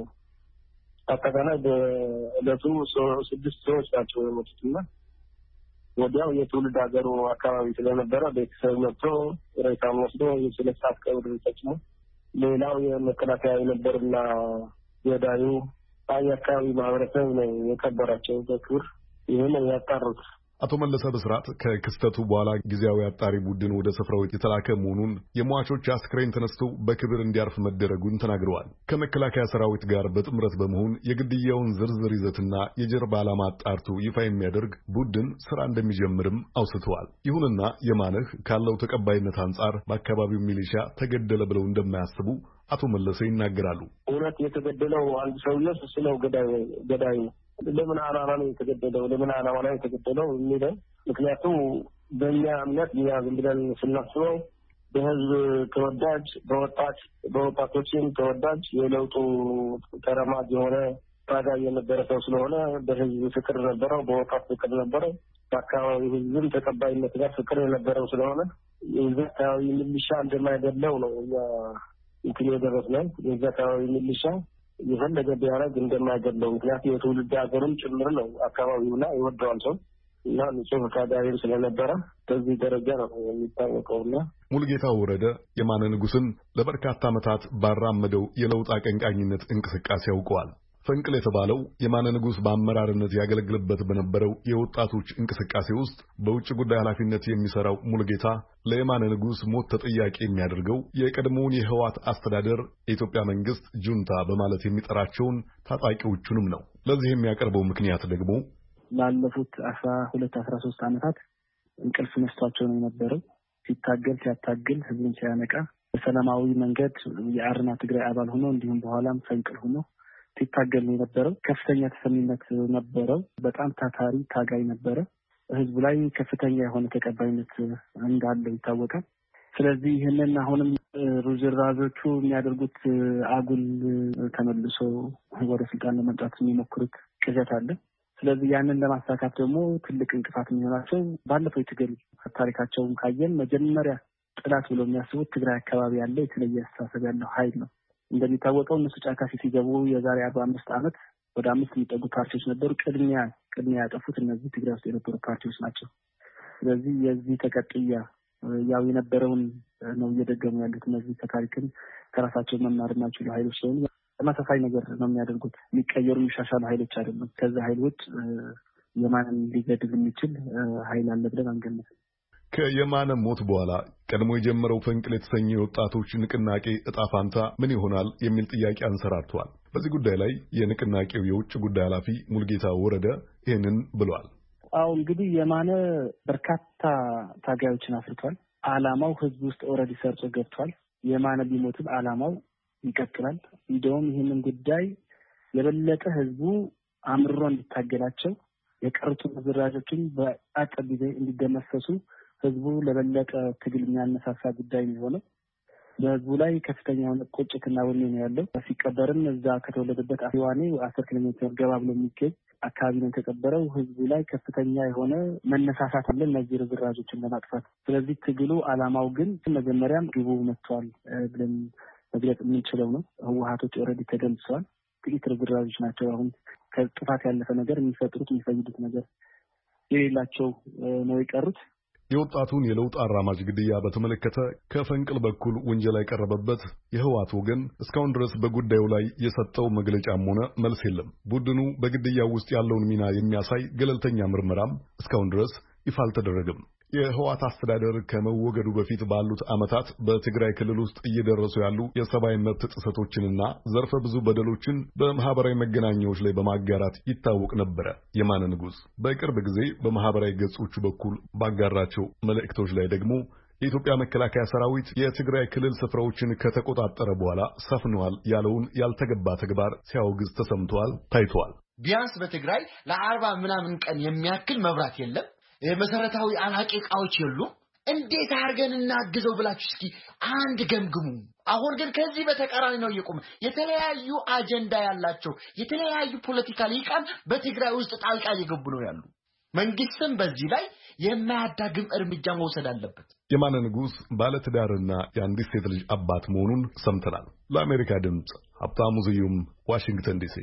አጠቃላይ በእለቱ ስድስት ሰዎች ናቸው የሞቱትና ወዲያው የትውልድ ሀገሩ አካባቢ ስለነበረ ቤተሰብ መጥቶ ሬሳውን ወስዶ የስለት ሰዓት ቀብር ተጭሞ ሌላው የመከላከያ የነበርና ገዳዩ የአካባቢ ማህበረሰብ ነው የቀበራቸው በክብር። ይህን ያጣሩት አቶ መለሰ ብስራት ከክስተቱ በኋላ ጊዜያዊ አጣሪ ቡድን ወደ ስፍራው የተላከ መሆኑን የሟቾች አስክሬን ተነስቶ በክብር እንዲያርፍ መደረጉን ተናግረዋል። ከመከላከያ ሰራዊት ጋር በጥምረት በመሆን የግድያውን ዝርዝር ይዘትና የጀርባ ዓላማ አጣርቶ ይፋ የሚያደርግ ቡድን ስራ እንደሚጀምርም አውስተዋል። ይሁንና የማነህ ካለው ተቀባይነት አንጻር በአካባቢው ሚሊሻ ተገደለ ብለው እንደማያስቡ አቶ መለሰ ይናገራሉ። እውነት የተገደለው አንድ ሰውዬ እሱ ነው ገዳይ ገዳይ ለምን ዓላማ ነው የተገደለው ለምን ዓላማ ነው የተገደለው የሚለው ምክንያቱም በእኛ እምነት እኛ ዝም ብለን ስናስበው በህዝብ ተወዳጅ በወጣት በወጣቶችም ተወዳጅ የለውጡ ተረማጅ የሆነ ታጋይ የነበረ ሰው ስለሆነ በህዝብ ፍቅር ነበረው፣ በወጣት ፍቅር ነበረው፣ በአካባቢ ህዝብም ተቀባይነት ጋር ፍቅር የነበረው ስለሆነ የዛ አካባቢ ሚሊሻ እንደማይገድለው ነው እኛ እንትን የደረስነው። የዛ አካባቢ ሚሊሻ የፈለገ ቢያደርግ እንደማይገድለው ምክንያቱም የትውልድ ሀገርም ጭምር ነው አካባቢውና ይወደዋል ሰው እና ንጹህ ፈቃዳዊም ስለነበረ በዚህ ደረጃ ነው የሚታወቀውና ሙሉጌታ ወረደ የማነ ንጉስን ለበርካታ ዓመታት ባራመደው የለውጥ አቀንቃኝነት እንቅስቃሴ ያውቀዋል። ፈንቅል የተባለው የማነ ንጉስ በአመራርነት ያገለግልበት በነበረው የወጣቶች እንቅስቃሴ ውስጥ በውጭ ጉዳይ ኃላፊነት የሚሰራው ሙሉጌታ ለየማነ ንጉስ ሞት ተጠያቂ የሚያደርገው የቀድሞውን የህወሓት አስተዳደር የኢትዮጵያ መንግስት ጁንታ በማለት የሚጠራቸውን ታጣቂዎቹንም ነው። ለዚህ የሚያቀርበው ምክንያት ደግሞ ላለፉት አስራ ሁለት አስራ ሶስት ዓመታት እንቅልፍ መስቷቸው ነው የነበረው። ሲታገል ሲያታግል ህዝብን ሲያነቃ በሰላማዊ መንገድ የአረና ትግራይ አባል ሆኖ እንዲሁም በኋላም ፈንቅል ሆኖ ሲታገል ነው የነበረው። ከፍተኛ ተሰሚነት ነበረው። በጣም ታታሪ ታጋይ ነበረ። ህዝቡ ላይ ከፍተኛ የሆነ ተቀባይነት እንዳለው ይታወቃል። ስለዚህ ይህንን አሁንም ሩዝራዞቹ የሚያደርጉት አጉል ተመልሶ ወደ ስልጣን ለመምጣት የሚሞክሩት ቅዠት አለ። ስለዚህ ያንን ለማሳካት ደግሞ ትልቅ እንቅፋት የሚሆናቸው ባለፈው የትግል ታሪካቸውን ካየን መጀመሪያ ጥላት ብሎ የሚያስቡት ትግራይ አካባቢ ያለ የተለየ አስተሳሰብ ያለው ኃይል ነው። እንደሚታወቀው እነሱ ጫካ ሲገቡ የዛሬ አርባ አምስት ዓመት ወደ አምስት የሚጠጉ ፓርቲዎች ነበሩ። ቅድሚያ ቅድሚያ ያጠፉት እነዚህ ትግራይ ውስጥ የነበሩ ፓርቲዎች ናቸው። ስለዚህ የዚህ ተቀጥያ ያው የነበረውን ነው እየደገሙ ያሉት። እነዚህ ከታሪክን ከራሳቸው መማር የማይችሉ ኃይሎች ሲሆኑ ተመሳሳይ ነገር ነው የሚያደርጉት። የሚቀየሩ የሚሻሻሉ ኃይሎች አይደሉም። ከዛ ኃይል ውጭ የማንን ሊገድብ የሚችል ኃይል አለ ብለን አንገምትም። ከየማነ ሞት በኋላ ቀድሞ የጀመረው ፈንቅል የተሰኘ የወጣቶች ንቅናቄ እጣ ፋንታ ምን ይሆናል የሚል ጥያቄ አንሰራርቷል። በዚህ ጉዳይ ላይ የንቅናቄው የውጭ ጉዳይ ኃላፊ ሙልጌታ ወረደ ይህንን ብሏል። አዎ እንግዲህ የማነ በርካታ ታጋዮችን አፍርቷል። ዓላማው ህዝብ ውስጥ ኦልሬዲ ሰርጾ ገብቷል። የማነ ቢሞትም ዓላማው ይቀጥላል። እንደውም ይህንን ጉዳይ የበለጠ ህዝቡ አምርሮ እንዲታገላቸው የቀሩትን ዝራዦችን በአጭር ጊዜ እንዲደመሰሱ ህዝቡ ለበለጠ ትግል የሚያነሳሳ ጉዳይ ነው የሆነው። በህዝቡ ላይ ከፍተኛ የሆነ ቁጭትና ወኔ ነው ያለው። ሲቀበርም እዛ ከተወለደበት አሲዋኔ አስር ኪሎ ሜትር ገባ ብሎ የሚገኝ አካባቢ ነው የተቀበረው። ህዝቡ ላይ ከፍተኛ የሆነ መነሳሳት አለ እነዚህ ርዝራዦችን ለማጥፋት። ስለዚህ ትግሉ ዓላማው ግን መጀመሪያም ግቡ መጥቷል ብለን መግለጽ የምንችለው ነው። ህወሓቶች ኦልሬዲ ተደምስሰዋል። ጥቂት ርዝራዦች ናቸው አሁን ከጥፋት ያለፈ ነገር የሚፈጥሩት የሚፈይዱት ነገር የሌላቸው ነው የቀሩት። የወጣቱን የለውጥ አራማጅ ግድያ በተመለከተ ከፈንቅል በኩል ውንጀላ የቀረበበት የህወሓት ወገን እስካሁን ድረስ በጉዳዩ ላይ የሰጠው መግለጫም ሆነ መልስ የለም። ቡድኑ በግድያው ውስጥ ያለውን ሚና የሚያሳይ ገለልተኛ ምርመራም እስካሁን ድረስ ይፋ አልተደረገም። የህወሓት አስተዳደር ከመወገዱ በፊት ባሉት ዓመታት በትግራይ ክልል ውስጥ እየደረሱ ያሉ የሰብአዊ መብት ጥሰቶችንና ዘርፈ ብዙ በደሎችን በማህበራዊ መገናኛዎች ላይ በማጋራት ይታወቅ ነበረ። የማነ ንጉስ በቅርብ ጊዜ በማህበራዊ ገጾቹ በኩል ባጋራቸው መልእክቶች ላይ ደግሞ የኢትዮጵያ መከላከያ ሰራዊት የትግራይ ክልል ስፍራዎችን ከተቆጣጠረ በኋላ ሰፍነዋል ያለውን ያልተገባ ተግባር ሲያወግዝ ተሰምቷል፣ ታይቷል። ቢያንስ በትግራይ ለአርባ ምናምን ቀን የሚያክል መብራት የለም። የመሰረታዊ አናቂ ዕቃዎች የሉም። እንዴት አድርገን እናግዘው ብላችሁ እስኪ አንድ ገምግሙ። አሁን ግን ከዚህ በተቃራኒ ነው እየቆመ የተለያዩ አጀንዳ ያላቸው የተለያዩ ፖለቲካል ሊቃን በትግራይ ውስጥ ጣልቃ እየገቡ ነው ያሉ። መንግስትም በዚህ ላይ የማያዳግም እርምጃ መውሰድ አለበት። የማነ ንጉስ ባለትዳርና የአንዲት ሴት ልጅ አባት መሆኑን ሰምተናል። ለአሜሪካ ድምጽ ሀብታሙ ስዩም ዋሽንግተን ዲሲ።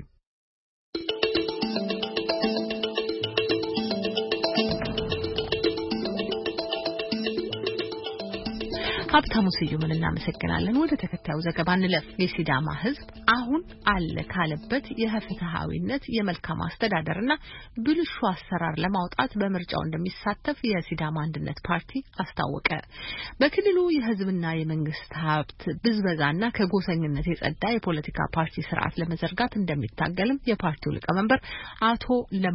ሀብታሙ ስዩምን እናመሰግናለን። ወደ ተከታዩ ዘገባ እንለፍ። የሲዳማ ህዝብ አሁን አለ ካለበት የፍትሃዊነት የመልካም አስተዳደርና ብልሹ አሰራር ለማውጣት በምርጫው እንደሚሳተፍ የሲዳማ አንድነት ፓርቲ አስታወቀ። በክልሉ የህዝብና የመንግስት ሀብት ብዝበዛና ከጎሰኝነት የጸዳ የፖለቲካ ፓርቲ ስርዓት ለመዘርጋት እንደሚታገልም የፓርቲው ሊቀመንበር አቶ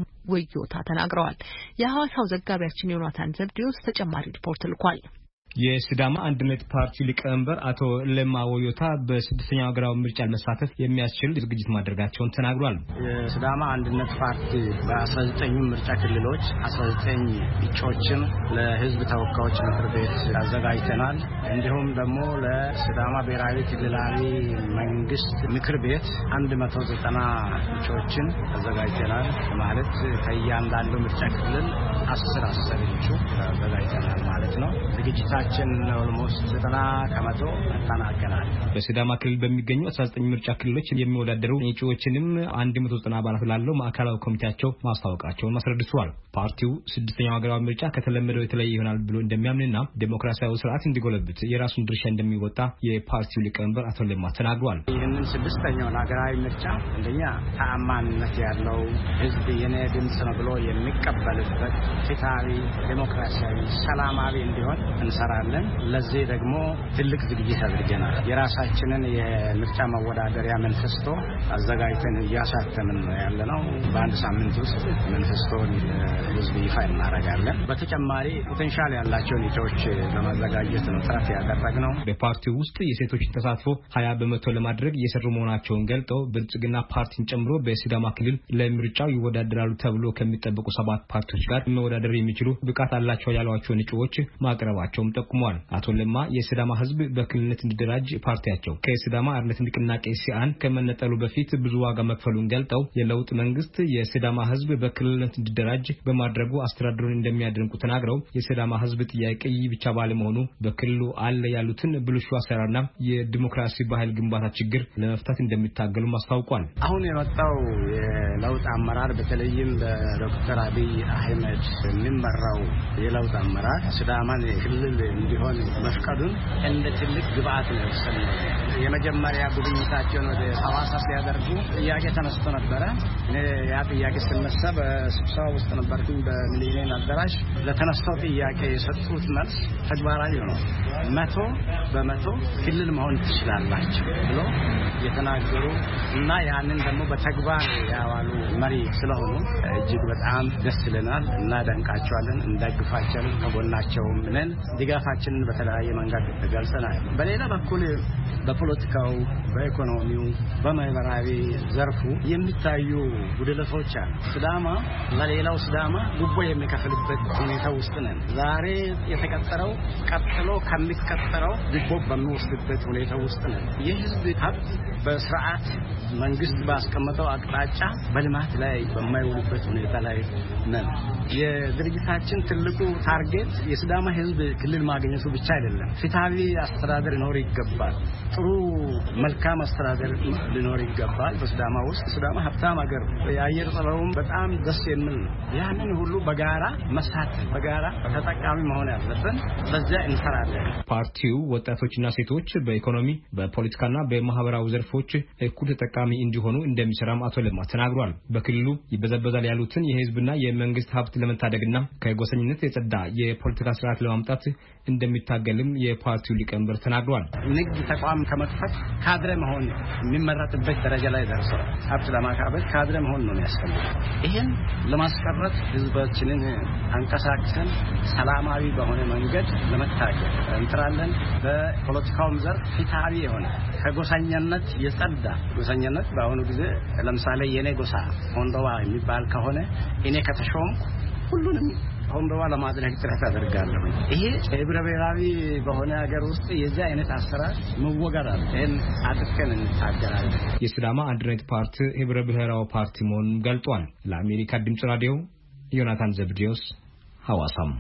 ለወዮታ ተናግረዋል። የሐዋሳው ዘጋቢያችን ዮናታን ዘብዲዮስ ተጨማሪ ሪፖርት ልኳል። የሲዳማ አንድነት ፓርቲ ሊቀመንበር አቶ ለማ ወዮታ በስድስተኛው ሀገራዊ ምርጫ ለመሳተፍ የሚያስችል ዝግጅት ማድረጋቸውን ተናግሯል። የሲዳማ አንድነት ፓርቲ በአስራ ዘጠኝ ምርጫ ክልሎች አስራ ዘጠኝ እጩዎችን ለህዝብ ተወካዮች ምክር ቤት አዘጋጅተናል። እንዲሁም ደግሞ ለሲዳማ ብሔራዊ ክልላዊ መንግስት ምክር ቤት አንድ መቶ ዘጠና እጩዎችን አዘጋጅተናል። ማለት ከእያንዳንዱ ምርጫ ክልል አስር አስር እጩ አዘጋጅተናል ማለት ነው። ዝግጅታ ችን ኦልሞስት ዘጠና ከመቶ ተጠናቀናል። በሲዳማ ክልል በሚገኙ አስራ ዘጠኝ ምርጫ ክልሎች የሚወዳደሩ እጩዎችንም አንድ መቶ ዘጠና አባላት ላለው ማዕከላዊ ኮሚቴያቸው ማስታወቃቸውን አስረድተዋል። ፓርቲው ስድስተኛው ሀገራዊ ምርጫ ከተለመደው የተለየ ይሆናል ብሎ እንደሚያምንና ዴሞክራሲያዊ ስርዓት እንዲጎለብት የራሱን ድርሻ እንደሚወጣ የፓርቲው ሊቀመንበር አቶ ለማ ተናግሯል። ይህንን ስድስተኛው ሀገራዊ ምርጫ እንደኛ ተአማንነት ያለው ህዝብ የኔ ድምጽ ነው ብሎ የሚቀበልበት ፍትሃዊ፣ ዴሞክራሲያዊ፣ ሰላማዊ እንዲሆን እንሰራለን። ለዚህ ደግሞ ትልቅ ዝግጅት አድርገናል። የራሳችንን የምርጫ መወዳደሪያ መንፈስቶ አዘጋጅተን እያሳተምን ያለነው በአንድ ሳምንት ውስጥ መንፈስቶን ህዝብ ይፋ እናደርጋለን። በተጨማሪ ፖቴንሻል ያላቸውን እጩዎች ለማዘጋጀት ነው ጥረት ያደረግነው። በፓርቲው ውስጥ የሴቶችን ተሳትፎ ሀያ በመቶ ለማድረግ እየሰሩ መሆናቸውን ገልጠው ብልጽግና ፓርቲን ጨምሮ በሲዳማ ክልል ለምርጫው ይወዳደራሉ ተብሎ ከሚጠበቁ ሰባት ፓርቲዎች ጋር መወዳደር የሚችሉ ብቃት አላቸው ያሏቸውን እጩዎች ማቅረባቸውም ጠቁመዋል። አቶ ለማ የሲዳማ ህዝብ በክልልነት እንዲደራጅ ፓርቲያቸው ከሲዳማ አርነት ንቅናቄ ሲአን ከመነጠሉ በፊት ብዙ ዋጋ መክፈሉን ገልጠው የለውጥ መንግስት የሲዳማ ህዝብ በክልልነት እንዲደራጅ በማድረጉ አስተዳደሩን እንደሚያደንቁ ተናግረው የሲዳማ ህዝብ ጥያቄ ብቻ ባለመሆኑ በክልሉ አለ ያሉትን ብልሹ አሰራርና የዲሞክራሲ ባህል ግንባታ ችግር ለመፍታት እንደሚታገሉ አስታውቋል። አሁን የመጣው የለውጥ አመራር በተለይም በዶክተር አብይ አህመድ የሚመራው የለውጥ አመራር ሲዳማን ክልል እንዲሆን መፍቀዱን እንደ ትልቅ ግብአት ነው የወሰነው። የመጀመሪያ ጉብኝታቸውን ወደ ሐዋሳ ሲያደርጉ ጥያቄ ተነስቶ ነበረ። እኔ ያ ጥያቄ ሲነሳ በስብሰባ ውስጥ ነበርኩኝ በሚሊኒየም አዳራሽ። ለተነሳው ጥያቄ የሰጡት መልስ ተግባራዊ ነው። መቶ በመቶ ክልል መሆን ትችላላችሁ ብሎ የተናገሩ እና ያንን ደግሞ በተግባር ያዋሉ መሪ ስለሆኑ እጅግ በጣም ደስ ይለናል። እናደንቃቸዋለን፣ እንደግፋቸዋለን፣ ከጎናቸውም ነን። ድጋፋችንን በተለያየ መንገድ ገልጸናል። በሌላ በኩል በፖለቲካው፣ በኢኮኖሚው፣ በማህበራዊ ዘርፉ የሚታዩ ጉድለቶች አሉ። ሲዳማ ለሌላው ሲዳማ ጉቦ የሚከፍልበት ሁኔታ ውስጥ ነን። ዛሬ የተቀጠረው ቀጥሎ ከሚቀጠረው ጉቦ በሚወስድበት ሁኔታ ውስጥ ነን። የህዝብ ሀብት በስርዓት መንግስት ባስቀመጠው አቅጣጫ በልማት ላይ በማይውልበት ሁኔታ ላይ ነን። የድርጅታችን ትልቁ ታርጌት የሲዳማ ህዝብ ክልል ማግኘቱ ብቻ አይደለም። ፍትሃዊ አስተዳደር ሊኖር ይገባል። ጥሩ መልካም አስተዳደር ሊኖር ይገባል። በሲዳማ ውስጥ ሲዳማ ሀብታም ሀገር፣ የአየር ጸባዩም በጣም ደስ የሚል ነው። ያንን ሁሉ በጋራ መስራት፣ በጋራ ተጠቃሚ መሆን ያለብን፣ በዚያ እንሰራለን። ፓርቲው ወጣቶችና ሴቶች በኢኮኖሚ በፖለቲካና በማህበራዊ ዘርፎች እኩል ተጠቃሚ እንዲሆኑ እንደሚሰራም አቶ ለማ ተናግሯል። በክልሉ ይበዘበዛል ያሉትን የህዝብና የመንግስት ሀብት ለመታደግና ከጎሰኝነት የጸዳ የፖለቲካ ስርዓት ለማምጣት እንደሚታገልም የፓርቲው ሊቀመንበር ተናግሯል። ንግድ ተቋም ከመክፈት ካድሬ መሆን የሚመረጥበት ደረጃ ላይ ደርሷል። ሀብት ለማካበት ካድሬ መሆን ነው የሚያስፈልገው። ይህን ለማስቀረት ህዝባችንን አንቀሳቅሰን ሰላማዊ በሆነ መንገድ ለመታገል እንጥራለን። በፖለቲካውም ዘርፍ ፍትሃዊ የሆነ ከጎሰኝነት የጸዳ ጎሰኝነት በአሁኑ ጊዜ ለምሳሌ የኔ ጎሳ ሆንዶዋ የሚባል ከሆነ እኔ ከተሾም ሁሉንም ሆንዶዋ ለማድረግ ጥረት አደርጋለሁ። ይሄ ህብረ ብሔራዊ በሆነ ሀገር ውስጥ የዚህ አይነት አሰራር መወገድ አለ። ይህን አጥብቀን እንታገላለን። የሲዳማ አንድነት ፓርቲ ህብረ ብሔራዊ ፓርቲ መሆኑን ገልጧል። ለአሜሪካ ድምጽ ራዲዮ ዮናታን ዘብዲዮስ ሐዋሳም።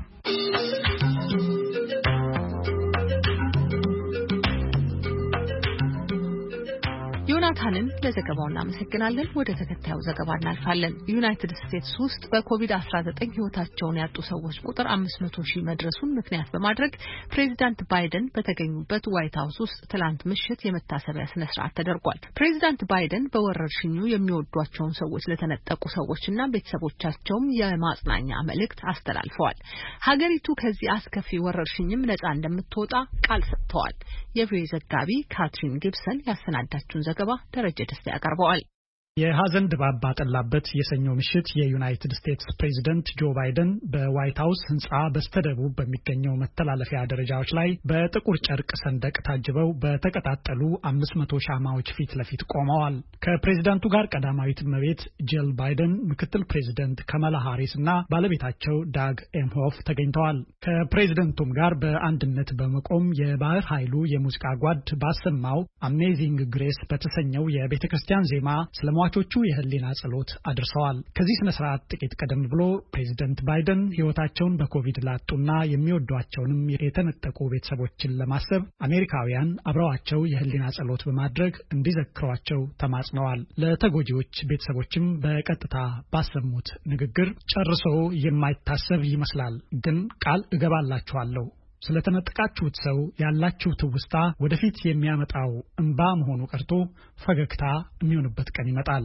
ዮናታንን ለዘገባው እናመሰግናለን። ወደ ተከታዩ ዘገባ እናልፋለን። ዩናይትድ ስቴትስ ውስጥ በኮቪድ አስራ ዘጠኝ ህይወታቸውን ያጡ ሰዎች ቁጥር አምስት መቶ ሺህ መድረሱን ምክንያት በማድረግ ፕሬዚዳንት ባይደን በተገኙበት ዋይት ሀውስ ውስጥ ትላንት ምሽት የመታሰቢያ ስነ ስርዓት ተደርጓል። ፕሬዚዳንት ባይደን በወረርሽኙ የሚወዷቸውን ሰዎች ለተነጠቁ ሰዎችና ቤተሰቦቻቸውም የማጽናኛ መልእክት አስተላልፈዋል። ሀገሪቱ ከዚህ አስከፊ ወረርሽኝም ነጻ እንደምትወጣ ቃል ሰጥተዋል። የቪኦኤ ዘጋቢ ካትሪን ጊብሰን ያሰናዳችውን ዘገባ ደረጀ ደስታ ያቀርበዋል። የሐዘን ድባብ ባጠላበት የሰኞ ምሽት የዩናይትድ ስቴትስ ፕሬዝዳንት ጆ ባይደን በዋይት ሃውስ ህንጻ በስተደቡብ በሚገኘው መተላለፊያ ደረጃዎች ላይ በጥቁር ጨርቅ ሰንደቅ ታጅበው በተቀጣጠሉ አምስት መቶ ሻማዎች ፊት ለፊት ቆመዋል። ከፕሬዝዳንቱ ጋር ቀዳማዊት እመቤት ጂል ባይደን፣ ምክትል ፕሬዝዳንት ካማላ ሃሪስ እና ባለቤታቸው ዳግ ኤምሆፍ ተገኝተዋል። ከፕሬዝዳንቱም ጋር በአንድነት በመቆም የባህር ኃይሉ የሙዚቃ ጓድ ባሰማው አሜዚንግ ግሬስ በተሰኘው የቤተክርስቲያን ዜማ ስለ ሟቾቹ የህሊና ጸሎት አድርሰዋል። ከዚህ ስነ ስርዓት ጥቂት ቀደም ብሎ ፕሬዝዳንት ባይደን ህይወታቸውን በኮቪድ ላጡና የሚወዷቸውንም የተነጠቁ ቤተሰቦችን ለማሰብ አሜሪካውያን አብረዋቸው የህሊና ጸሎት በማድረግ እንዲዘክሯቸው ተማጽነዋል። ለተጎጂዎች ቤተሰቦችም በቀጥታ ባሰሙት ንግግር ጨርሶ የማይታሰብ ይመስላል፣ ግን ቃል እገባላችኋለሁ ስለተነጠቃችሁት ሰው ያላችሁ ትውስታ ወደፊት የሚያመጣው እንባ መሆኑ ቀርቶ ፈገግታ የሚሆንበት ቀን ይመጣል።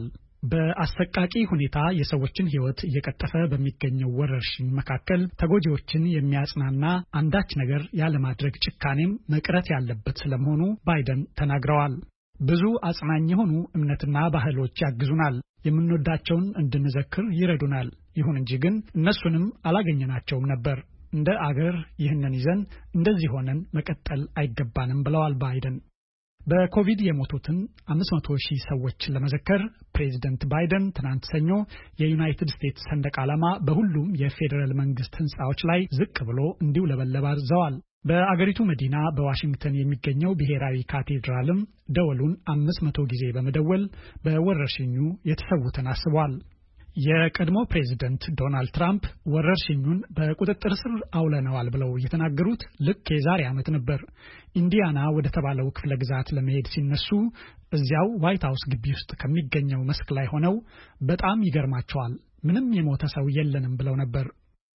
በአሰቃቂ ሁኔታ የሰዎችን ህይወት እየቀጠፈ በሚገኘው ወረርሽኝ መካከል ተጎጂዎችን የሚያጽናና አንዳች ነገር ያለማድረግ ጭካኔም መቅረት ያለበት ስለመሆኑ ባይደን ተናግረዋል። ብዙ አጽናኝ የሆኑ እምነትና ባህሎች ያግዙናል፣ የምንወዳቸውን እንድንዘክር ይረዱናል። ይሁን እንጂ ግን እነሱንም አላገኘናቸውም ነበር። እንደ አገር ይህንን ይዘን እንደዚህ ሆነን መቀጠል አይገባንም ብለዋል ባይደን። በኮቪድ የሞቱትን አምስት መቶ ሺህ ሰዎች ለመዘከር ፕሬዝዳንት ባይደን ትናንት ሰኞ የዩናይትድ ስቴትስ ሰንደቅ ዓላማ በሁሉም የፌዴራል መንግስት ህንጻዎች ላይ ዝቅ ብሎ እንዲውለበለብ አዘዋል። በአገሪቱ መዲና በዋሽንግተን የሚገኘው ብሔራዊ ካቴድራልም ደወሉን አምስት መቶ ጊዜ በመደወል በወረርሽኙ የተሰዉትን አስቧል። የቀድሞ ፕሬዝዳንት ዶናልድ ትራምፕ ወረርሽኙን በቁጥጥር ስር አውለነዋል ብለው የተናገሩት ልክ የዛሬ ዓመት ነበር። ኢንዲያና ወደ ተባለው ክፍለ ግዛት ለመሄድ ሲነሱ እዚያው ዋይት ሃውስ ግቢ ውስጥ ከሚገኘው መስክ ላይ ሆነው በጣም ይገርማቸዋል፣ ምንም የሞተ ሰው የለንም ብለው ነበር።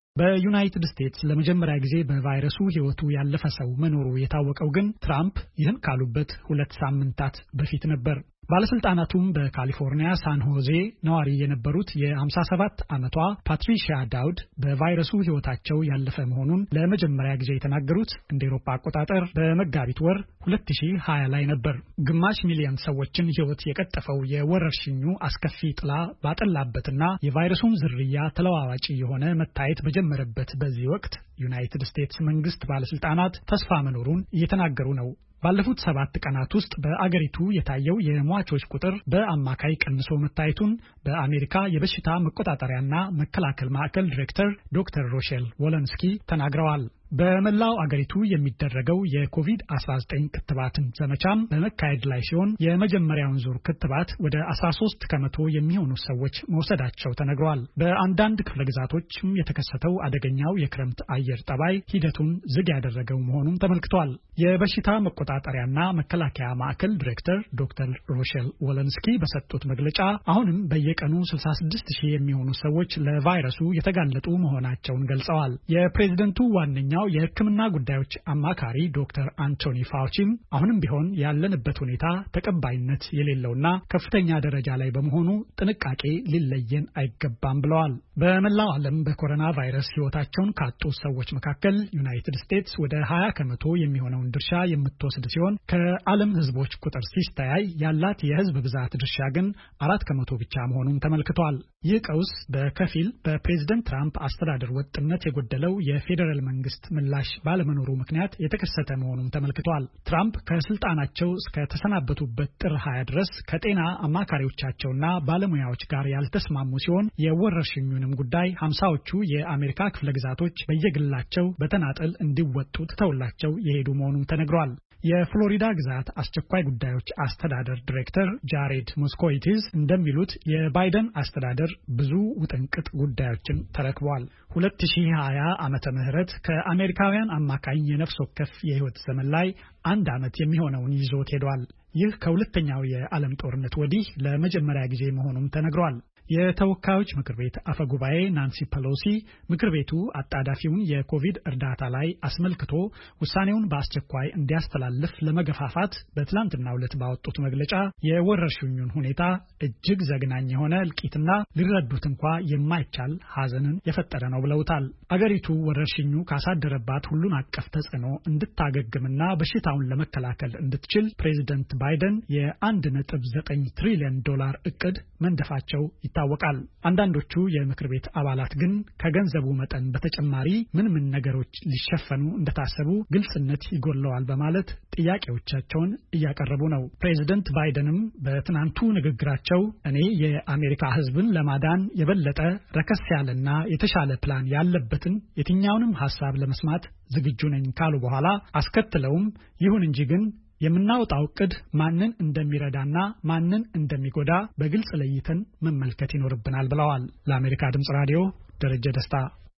በዩናይትድ ስቴትስ ለመጀመሪያ ጊዜ በቫይረሱ ህይወቱ ያለፈ ሰው መኖሩ የታወቀው ግን ትራምፕ ይህን ካሉበት ሁለት ሳምንታት በፊት ነበር። ባለስልጣናቱም በካሊፎርኒያ ሳን ሆዜ ነዋሪ የነበሩት የ57 ዓመቷ ፓትሪሺያ ዳውድ በቫይረሱ ህይወታቸው ያለፈ መሆኑን ለመጀመሪያ ጊዜ የተናገሩት እንደ ኤሮፓ አቆጣጠር በመጋቢት ወር ሁለት ሺህ ሃያ ላይ ነበር። ግማሽ ሚሊዮን ሰዎችን ህይወት የቀጠፈው የወረርሽኙ አስከፊ ጥላ ባጠላበትና የቫይረሱም ዝርያ ተለዋዋጭ የሆነ መታየት በጀመረበት በዚህ ወቅት ዩናይትድ ስቴትስ መንግስት ባለስልጣናት ተስፋ መኖሩን እየተናገሩ ነው። ባለፉት ሰባት ቀናት ውስጥ በአገሪቱ የታየው የሟቾች ቁጥር በአማካይ ቀንሶ መታየቱን በአሜሪካ የበሽታ መቆጣጠሪያና መከላከል ማዕከል ዲሬክተር ዶክተር ሮሼል ወለንስኪ ተናግረዋል። በመላው አገሪቱ የሚደረገው የኮቪድ አስራ ዘጠኝ ክትባትን ዘመቻም በመካሄድ ላይ ሲሆን የመጀመሪያውን ዙር ክትባት ወደ አስራ ሶስት ከመቶ የሚሆኑ ሰዎች መውሰዳቸው ተነግሯል። በአንዳንድ ክፍለ ግዛቶችም የተከሰተው አደገኛው የክረምት አየር ጠባይ ሂደቱን ዝግ ያደረገው መሆኑን ተመልክቷል። የበሽታ መቆጣጠሪያና መከላከያ ማዕከል ዲሬክተር ዶክተር ሮሼል ወለንስኪ በሰጡት መግለጫ አሁንም በየቀኑ ስልሳ ስድስት ሺህ የሚሆኑ ሰዎች ለቫይረሱ የተጋለጡ መሆናቸውን ገልጸዋል። የፕሬዝደንቱ ዋነኛው የሕክምና ጉዳዮች አማካሪ ዶክተር አንቶኒ ፋውቺም አሁንም ቢሆን ያለንበት ሁኔታ ተቀባይነት የሌለውና ከፍተኛ ደረጃ ላይ በመሆኑ ጥንቃቄ ሊለየን አይገባም ብለዋል። በመላው ዓለም በኮሮና ቫይረስ ህይወታቸውን ካጡ ሰዎች መካከል ዩናይትድ ስቴትስ ወደ ሀያ ከመቶ የሚሆነውን ድርሻ የምትወስድ ሲሆን ከዓለም ህዝቦች ቁጥር ሲስተያይ ያላት የህዝብ ብዛት ድርሻ ግን አራት ከመቶ ብቻ መሆኑን ተመልክቷል። ይህ ቀውስ በከፊል በፕሬዝደንት ትራምፕ አስተዳደር ወጥነት የጎደለው የፌዴራል መንግስት ምላሽ ባለመኖሩ ምክንያት የተከሰተ መሆኑን ተመልክቷል። ትራምፕ ከስልጣናቸው እስከ ተሰናበቱበት ጥር ሃያ ድረስ ከጤና አማካሪዎቻቸውና ባለሙያዎች ጋር ያልተስማሙ ሲሆን የወረርሽኙንም ጉዳይ ሀምሳዎቹ የአሜሪካ ክፍለ ግዛቶች በየግላቸው በተናጠል እንዲወጡ ተተውላቸው የሄዱ መሆኑን ተነግሯል። የፍሎሪዳ ግዛት አስቸኳይ ጉዳዮች አስተዳደር ዲሬክተር ጃሬድ ሞስኮዊቲዝ እንደሚሉት የባይደን አስተዳደር ብዙ ውጥንቅጥ ጉዳዮችን ተረክቧል። ሁለት ሺህ ሃያ ዓመተ ምህረት ከአሜሪካውያን አማካኝ የነፍስ ወከፍ የህይወት ዘመን ላይ አንድ ዓመት የሚሆነውን ይዞት ሄዷል። ይህ ከሁለተኛው የዓለም ጦርነት ወዲህ ለመጀመሪያ ጊዜ መሆኑም ተነግሯል። የተወካዮች ምክር ቤት አፈጉባኤ ናንሲ ፔሎሲ ምክር ቤቱ አጣዳፊውን የኮቪድ እርዳታ ላይ አስመልክቶ ውሳኔውን በአስቸኳይ እንዲያስተላልፍ ለመገፋፋት በትላንትናው ዕለት ባወጡት መግለጫ የወረርሽኙን ሁኔታ እጅግ ዘግናኝ የሆነ እልቂትና ሊረዱት እንኳ የማይቻል ሐዘንን የፈጠረ ነው ብለውታል። አገሪቱ ወረርሽኙ ካሳደረባት ሁሉን አቀፍ ተጽዕኖ እንድታገግምና በሽታውን ለመከላከል እንድትችል ፕሬዚደንት ባይደን የአንድ ነጥብ ዘጠኝ ትሪሊዮን ዶላር እቅድ መንደፋቸው ይታወቃል። አንዳንዶቹ የምክር ቤት አባላት ግን ከገንዘቡ መጠን በተጨማሪ ምን ምን ነገሮች ሊሸፈኑ እንደታሰቡ ግልጽነት ይጎለዋል በማለት ጥያቄዎቻቸውን እያቀረቡ ነው። ፕሬዚደንት ባይደንም በትናንቱ ንግግራቸው እኔ የአሜሪካ ሕዝብን ለማዳን የበለጠ ረከስ ያለና የተሻለ ፕላን ያለበትን የትኛውንም ሐሳብ ለመስማት ዝግጁ ነኝ ካሉ በኋላ አስከትለውም ይሁን እንጂ ግን የምናወጣው ዕቅድ ማንን እንደሚረዳና ማንን እንደሚጎዳ በግልጽ ለይተን መመልከት ይኖርብናል ብለዋል። ለአሜሪካ ድምጽ ራዲዮ ደረጀ ደስታ።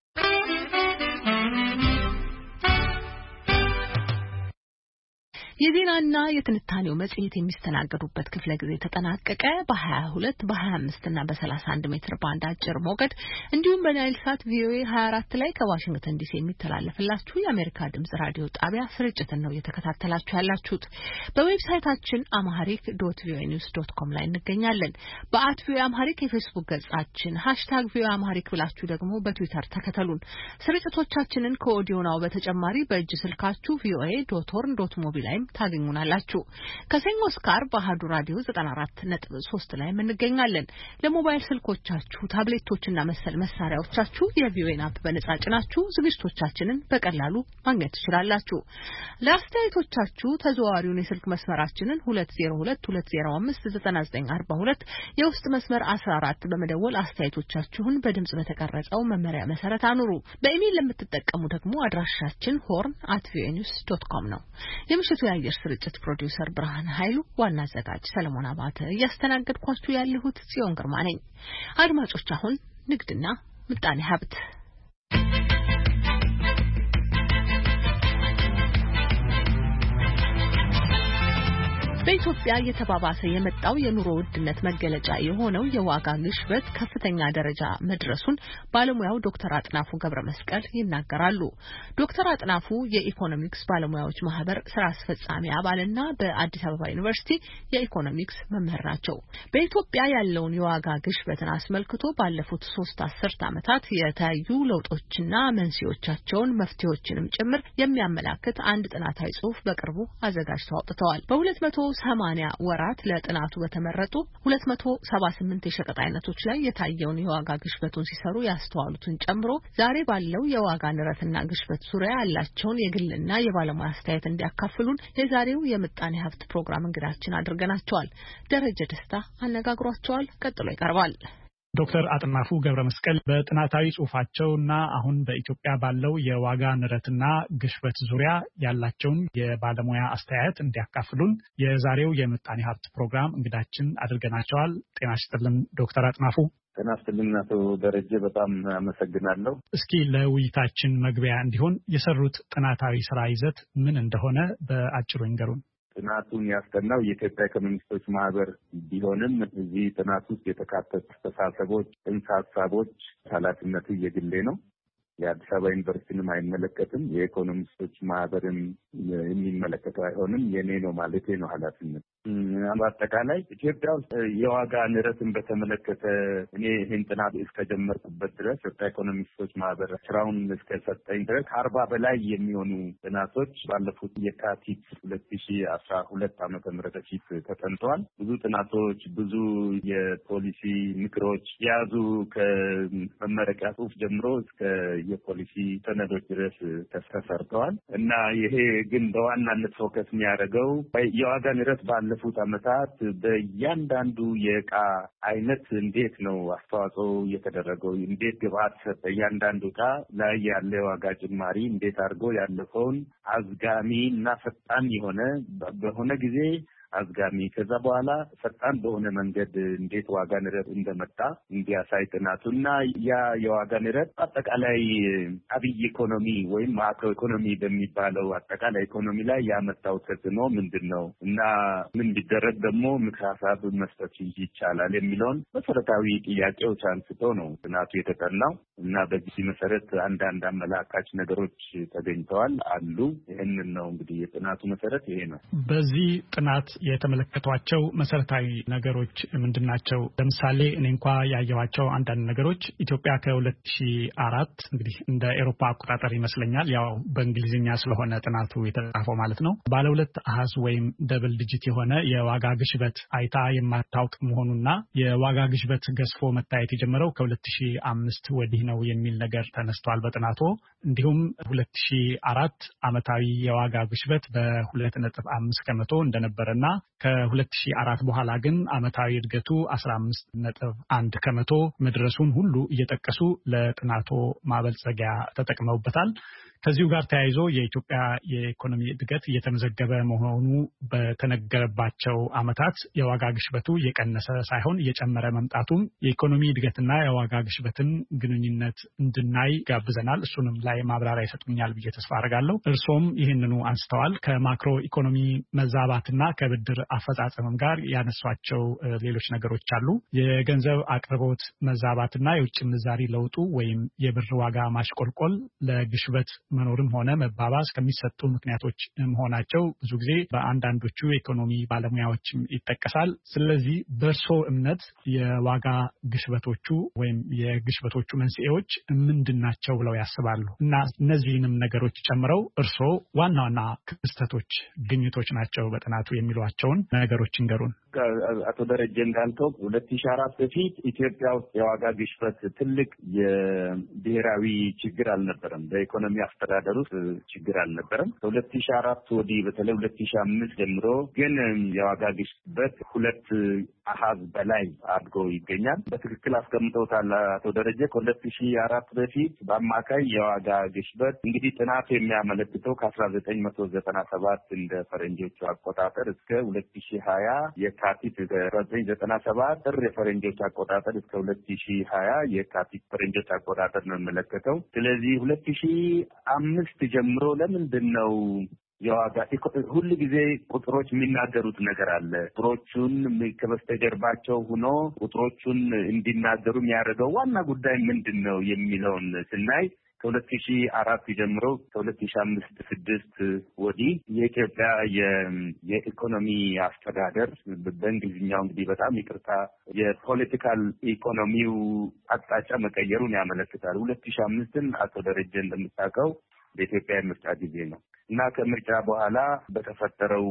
የዜናና የትንታኔው መጽሔት የሚስተናገዱበት ክፍለ ጊዜ ተጠናቀቀ። በ22 በ25 እና በ31 ሜትር ባንድ አጭር ሞገድ እንዲሁም በናይል ሳት ቪኦኤ ሃያ አራት ላይ ከዋሽንግተን ዲሲ የሚተላለፍላችሁ የአሜሪካ ድምጽ ራዲዮ ጣቢያ ስርጭትን ነው እየተከታተላችሁ ያላችሁት። በዌብሳይታችን አማሪክ ዶት ቪኦኤ ኒውስ ዶት ኮም ላይ እንገኛለን። በአት ቪኦኤ አማሪክ የፌስቡክ ገጻችን ሃሽታግ ቪኦኤ አማሪክ ብላችሁ ደግሞ በትዊተር ተከተሉን። ስርጭቶቻችንን ከኦዲዮ ናው በተጨማሪ በእጅ ስልካችሁ ቪኦኤ ዶት ሆርን ዶት ሞቢ ላይ ታገኙናላችሁ። ከሰኞ እስከ ዓርብ አሃዱ ራዲዮ ዘጠና አራት ነጥብ ሶስት ላይ እንገኛለን። ለሞባይል ስልኮቻችሁ፣ ታብሌቶችና መሰል መሳሪያዎቻችሁ የቪኦኤን አፕ በነጻ ጭናችሁ ዝግጅቶቻችንን በቀላሉ ማግኘት ትችላላችሁ። ለአስተያየቶቻችሁ ተዘዋዋሪውን የስልክ መስመራችንን ሁለት ዜሮ ሁለት ሁለት ዜሮ አምስት ዘጠና ዘጠኝ አርባ ሁለት የውስጥ መስመር አስራ አራት በመደወል አስተያየቶቻችሁን በድምጽ በተቀረጸው መመሪያ መሰረት አኑሩ። በኢሜል ለምትጠቀሙ ደግሞ አድራሻችን ሆርን አት ቪኦኤ ኒውስ ዶት ኮም ነው። የምሽቱ የአየር ስርጭት ፕሮዲውሰር ብርሃን ኃይሉ፣ ዋና አዘጋጅ ሰለሞን አባተ፣ እያስተናገድኳችሁ ያለሁት ጽዮን ግርማ ነኝ። አድማጮች አሁን ንግድና ምጣኔ ሀብት በኢትዮጵያ እየተባባሰ የመጣው የኑሮ ውድነት መገለጫ የሆነው የዋጋ ግሽበት ከፍተኛ ደረጃ መድረሱን ባለሙያው ዶክተር አጥናፉ ገብረመስቀል ይናገራሉ። ዶክተር አጥናፉ የኢኮኖሚክስ ባለሙያዎች ማህበር ስራ አስፈጻሚ አባልና በአዲስ አበባ ዩኒቨርሲቲ የኢኮኖሚክስ መምህር ናቸው። በኢትዮጵያ ያለውን የዋጋ ግሽበትን አስመልክቶ ባለፉት ሶስት አስርት ዓመታት የታዩ ለውጦችና መንስኤዎቻቸውን መፍትሄዎችንም ጭምር የሚያመላክት አንድ ጥናታዊ ጽሑፍ በቅርቡ አዘጋጅተው አውጥተዋል። በሁለት መቶ ሰማንያ ወራት ለጥናቱ በተመረጡ ሁለት መቶ ሰባ ስምንት የሸቀጥ አይነቶች ላይ የታየውን የዋጋ ግሽበቱን ሲሰሩ ያስተዋሉትን ጨምሮ ዛሬ ባለው የዋጋ ንረትና ግሽበት ዙሪያ ያላቸውን የግልና የባለሙያ አስተያየት እንዲያካፍሉን የዛሬው የምጣኔ ሀብት ፕሮግራም እንግዳችን አድርገናቸዋል። ደረጀ ደስታ አነጋግሯቸዋል። ቀጥሎ ይቀርባል። ዶክተር አጥናፉ ገብረመስቀል በጥናታዊ ጽሑፋቸውና አሁን በኢትዮጵያ ባለው የዋጋ ንረትና ግሽበት ዙሪያ ያላቸውን የባለሙያ አስተያየት እንዲያካፍሉን የዛሬው የምጣኔ ሀብት ፕሮግራም እንግዳችን አድርገናቸዋል። ጤና ይስጥልን ዶክተር አጥናፉ። ጤና ይስጥልን አቶ ደረጀ፣ በጣም አመሰግናለሁ። እስኪ ለውይይታችን መግቢያ እንዲሆን የሰሩት ጥናታዊ ስራ ይዘት ምን እንደሆነ በአጭሩ ይንገሩን። ጥናቱን ያስጠናው የኢትዮጵያ ኢኮኖሚስቶች ማህበር ቢሆንም እዚህ ጥናት ውስጥ የተካተቱ አስተሳሰቦች፣ ጽንሰ ሀሳቦች ኃላፊነቱ የግሌ ነው። የአዲስ አበባ ዩኒቨርሲቲንም አይመለከትም። የኢኮኖሚስቶች ማህበርን የሚመለከተው አይሆንም። የኔ ነው ማለቴ ነው ኃላፊነት። በአጠቃላይ ኢትዮጵያ ውስጥ የዋጋ ንረትን በተመለከተ እኔ ይህን ጥናት እስከጀመርኩበት ድረስ ኢትዮጵያ ኢኮኖሚስቶች ማህበር ስራውን እስከሰጠኝ ድረስ ከአርባ በላይ የሚሆኑ ጥናቶች ባለፉት የካቲት ሁለት ሺ አስራ ሁለት ዓመተ ምህረት በፊት ተጠንተዋል። ብዙ ጥናቶች፣ ብዙ የፖሊሲ ምክሮች የያዙ ከመመረቂያ ጽሑፍ ጀምሮ እስከ የፖሊሲ ሰነዶች ድረስ ተሰርተዋል እና ይሄ ግን በዋናነት ፎከስ የሚያደርገው የዋጋ ንረት ባለፉት ዓመታት በእያንዳንዱ የዕቃ አይነት እንዴት ነው አስተዋጽኦ እየተደረገው፣ እንዴት ግብአት በእያንዳንዱ ዕቃ ላይ ያለ የዋጋ ጭማሪ እንዴት አድርጎ ያለፈውን አዝጋሚ እና ፈጣን የሆነ በሆነ ጊዜ አዝጋሚ ከዛ በኋላ ፈጣን በሆነ መንገድ እንዴት ዋጋ ንረት እንደመጣ እንዲያሳይ ጥናቱና ያ የዋጋ ንረት አጠቃላይ አብይ ኢኮኖሚ ወይም ማክሮ ኢኮኖሚ በሚባለው አጠቃላይ ኢኮኖሚ ላይ ያመጣው ተጽዕኖ ምንድን ነው እና ምን ቢደረግ ደግሞ ምክረ ሀሳብ መስጠት ይቻላል የሚለውን መሰረታዊ ጥያቄዎች አንስቶ ነው ጥናቱ የተጠናው እና በዚህ መሰረት አንዳንድ አመላካች ነገሮች ተገኝተዋል አሉ። ይህንን ነው እንግዲህ የጥናቱ መሰረት ይሄ ነው። በዚህ ጥናት የተመለከቷቸው መሰረታዊ ነገሮች ምንድናቸው? ለምሳሌ እኔ እንኳ ያየኋቸው አንዳንድ ነገሮች ኢትዮጵያ ከሁለት ሺህ አራት እንግዲህ እንደ ኤሮፓ አቆጣጠር ይመስለኛል፣ ያው በእንግሊዝኛ ስለሆነ ጥናቱ የተጻፈው ማለት ነው፣ ባለ ሁለት አሃዝ ወይም ደብል ዲጂት የሆነ የዋጋ ግሽበት አይታ የማታውቅ መሆኑና የዋጋ ግሽበት ገዝፎ መታየት የጀመረው ከሁለት ሺህ አምስት ወዲህ ነው የሚል ነገር ተነስቷል በጥናቱ። እንዲሁም ሁለት ሺህ አራት ዓመታዊ የዋጋ ግሽበት በሁለት ነጥብ አምስት ከመቶ እንደነበረና ከሁለት ሺህ አራት በኋላ ግን ዓመታዊ እድገቱ አስራ አምስት ነጥብ አንድ ከመቶ መድረሱን ሁሉ እየጠቀሱ ለጥናቱ ማበልጸጊያ ተጠቅመውበታል። ከዚሁ ጋር ተያይዞ የኢትዮጵያ የኢኮኖሚ እድገት እየተመዘገበ መሆኑ በተነገረባቸው ዓመታት የዋጋ ግሽበቱ እየቀነሰ ሳይሆን እየጨመረ መምጣቱም የኢኮኖሚ እድገትና የዋጋ ግሽበትን ግንኙነት እንድናይ ጋብዘናል። እሱንም ላይ ማብራሪያ ይሰጡኛል ብዬ ተስፋ አደርጋለሁ። እርሶም ይህንኑ አንስተዋል። ከማክሮ ኢኮኖሚ መዛባትና ከብድር አፈጻጸምም ጋር ያነሷቸው ሌሎች ነገሮች አሉ። የገንዘብ አቅርቦት መዛባትና የውጭ ምንዛሪ ለውጡ ወይም የብር ዋጋ ማሽቆልቆል ለግሽበት መኖርም ሆነ መባባስ ከሚሰጡ ምክንያቶች መሆናቸው ብዙ ጊዜ በአንዳንዶቹ የኢኮኖሚ ባለሙያዎችም ይጠቀሳል። ስለዚህ በእርሶ እምነት የዋጋ ግሽበቶቹ ወይም የግሽበቶቹ መንስኤዎች ምንድናቸው ብለው ያስባሉ? እና እነዚህንም ነገሮች ጨምረው እርሶ ዋና ዋና ክስተቶች፣ ግኝቶች ናቸው በጥናቱ የሚሏቸውን ነገሮች እንገሩን። አቶ ደረጀ እንዳልከው ሁለት ሺህ አራት በፊት ኢትዮጵያ ውስጥ የዋጋ ግሽበት ትልቅ የብሔራዊ ችግር አልነበረም። በኢኮኖሚ አስተዳደር ውስጥ ችግር አልነበረም። ከሁለት ሺህ አራት ወዲህ በተለይ ሁለት ሺህ አምስት ጀምሮ ግን የዋጋ ግሽበት ሁለት አሃዝ በላይ አድጎ ይገኛል። በትክክል አስቀምጠውታል አቶ ደረጀ። ከሁለት ሺህ አራት በፊት በአማካይ የዋጋ ግሽበት እንግዲህ ጥናቱ የሚያመለክተው ከአስራ ዘጠኝ መቶ ዘጠና ሰባት እንደ ፈረንጆቹ አቆጣጠር እስከ ሁለት ሺህ ሀያ የካቲት አስራ ዘጠኝ ዘጠና ሰባት ጥር የፈረንጆች አቆጣጠር እስከ ሁለት ሺህ ሀያ የካቲት ፈረንጆች አቆጣጠር ነው የሚመለከተው። ስለዚህ ሁለት ሺህ አምስት ጀምሮ ለምንድን ነው የዋጋ ሁሉ ጊዜ ቁጥሮች የሚናገሩት ነገር አለ። ቁጥሮቹን ከበስተጀርባቸው ሆኖ ቁጥሮቹን እንዲናገሩ የሚያደርገው ዋና ጉዳይ ምንድን ነው የሚለውን ስናይ ከሁለት ሺህ አራት ጀምሮ ከሁለት ሺህ አምስት ስድስት ወዲህ የኢትዮጵያ የኢኮኖሚ አስተዳደር በእንግሊዝኛው እንግዲህ በጣም ይቅርታ የፖለቲካል ኢኮኖሚው አቅጣጫ መቀየሩን ያመለክታል። ሁለት ሺህ አምስትን አቶ ደረጀ እንደምታውቀው በኢትዮጵያ የምርጫ ጊዜ ነው እና ከምርጫ በኋላ በተፈጠረው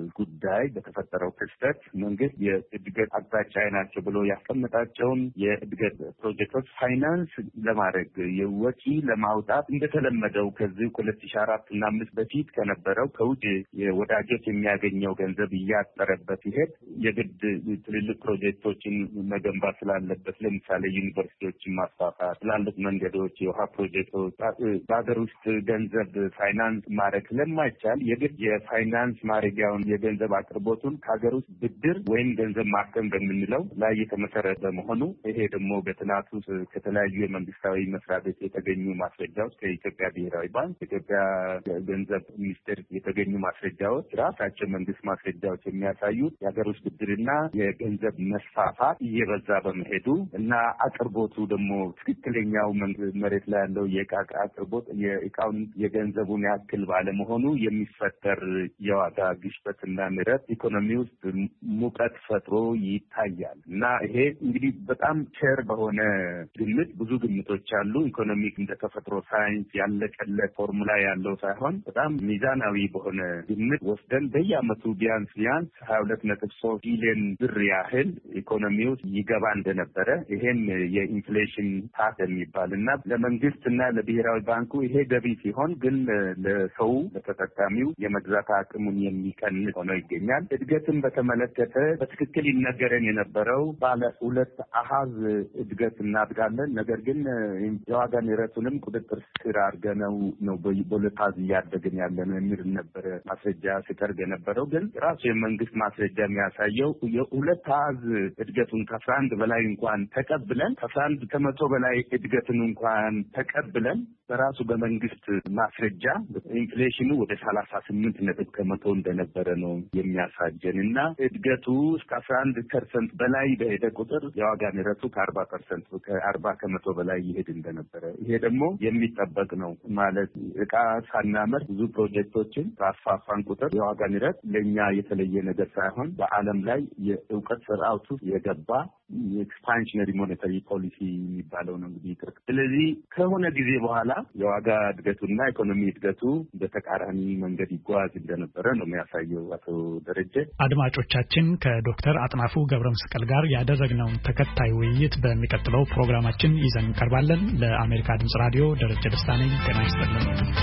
ጉዳይ በተፈጠረው ክስተት መንግስት የእድገት አቅጣጫ ናቸው ብሎ ያስቀመጣቸውን የእድገት ፕሮጀክቶች ፋይናንስ ለማድረግ የወጪ ለማውጣት እንደተለመደው ከዚህ ሁለት ሺህ አራት እና አምስት በፊት ከነበረው ከውጭ ወዳጆች የሚያገኘው ገንዘብ እያጠረበት ሲሄድ የግድ ትልልቅ ፕሮጀክቶችን መገንባት ስላለበት ለምሳሌ ዩኒቨርሲቲዎችን ማስፋፋት፣ ትላልቅ መንገዶች፣ የውሃ ፕሮጀክቶች በሀገር ውስጥ ገንዘብ ፋይናንስ ማድረግ ስለማይቻል የግድ የፋይናንስ ማድረጊያውን የገንዘብ አቅርቦቱን ከሀገር ውስጥ ብድር ወይም ገንዘብ ማከም በምንለው ላይ የተመሰረተ በመሆኑ ይሄ ደግሞ በጥናቱ ከተለያዩ የመንግስታዊ መስሪያ ቤት የተገኙ ማስረጃዎች ከኢትዮጵያ ብሔራዊ ባንክ፣ ከኢትዮጵያ ገንዘብ ሚኒስቴር የተገኙ ማስረጃዎች ራሳቸው መንግስት ማስረጃዎች የሚያሳዩት የሀገር ውስጥ ብድርና የገንዘብ መስፋፋት እየበዛ በመሄዱ እና አቅርቦቱ ደግሞ ትክክለኛው መሬት ላይ ያለው የዕቃ አቅርቦት የዕቃውን የገንዘቡን ያክል ባለመሆኑ የሚፈጠር የዋጋ ግሽበትና ንረት ኢኮኖሚ ውስጥ ሙቀት ፈጥሮ ይታያል እና ይሄ እንግዲህ በጣም ቸር በሆነ ግምት ብዙ ግምቶች አሉ። ኢኮኖሚክ እንደ ተፈጥሮ ሳይንስ ያለቀለት ፎርሙላ ያለው ሳይሆን በጣም ሚዛናዊ በሆነ ግምት ወስደን በየዓመቱ ቢያንስ ቢያንስ ሀያ ሁለት ነጥብ ሶስት ቢሊዮን ብር ያህል ኢኮኖሚ ውስጥ ይገባ እንደነበረ ይሄን የኢንፍሌሽን ታክ የሚባል እና ለመንግስትና ለብሔራዊ ባንኩ ይሄ ገቢ ሲሆን ግን ለሰው ለተጠቃሚው የመግዛት አቅሙን የሚቀንስ ሆኖ ይገኛል። እድገትን በተመለከተ በትክክል ይነገረን የነበረው ባለ ሁለት አሃዝ እድገት እናድጋለን፣ ነገር ግን የዋጋ ንረቱንም ቁጥጥር ስር አድርገነው ነው በሁለት አሃዝ እያደግን ያለነው የሚል ነበረ ማስረጃ ሲቀርብ የነበረው። ግን ራሱ የመንግስት ማስረጃ የሚያሳየው የሁለት አሃዝ እድገቱን ከአስራ አንድ በላይ እንኳን ተቀብለን ከአስራ አንድ ከመቶ በላይ እድገትን እንኳን ተቀብለን በራሱ በመንግስት ማስረጃ ኢንፍሌሽኑ ወደ ሰላሳ ስምንት ነጥብ ከመቶ እንደነበረ ነው የሚያሳየን እና እድገቱ እስከ አስራ አንድ ፐርሰንት በላይ በሄደ ቁጥር የዋጋ ንረቱ ከአርባ ፐርሰንት ከአርባ ከመቶ በላይ ይሄድ እንደነበረ ይሄ ደግሞ የሚጠበቅ ነው ማለት እቃ ሳናመር ብዙ ፕሮጀክቶችን በአስፋፋን ቁጥር የዋጋ ንረት ለእኛ የተለየ ነገር ሳይሆን በዓለም ላይ የእውቀት ስርዓቱ የገባ የኤክስፓንሽነሪ ሞኔታሪ ፖሊሲ የሚባለው ነው እንግዲህ ይቅር። ስለዚህ ከሆነ ጊዜ በኋላ የዋጋ እድገቱና ኢኮኖሚ እድገቱ በተቃራኒ መንገድ ይጓዝ እንደነበረ ነው የሚያሳየው። አቶ ደረጀ አድማጮቻችን ከዶክተር አጥናፉ ገብረመስቀል ጋር ያደረግነውን ተከታይ ውይይት በሚቀጥለው ፕሮግራማችን ይዘን እንቀርባለን። ለአሜሪካ ድምጽ ራዲዮ ደረጀ ደስታ ነኝ። ጤና ይስጥልኝ።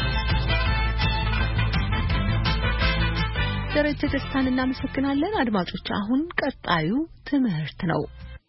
ደረጀ ደስታን እናመሰግናለን። አድማጮች አሁን ቀጣዩ ትምህርት ነው።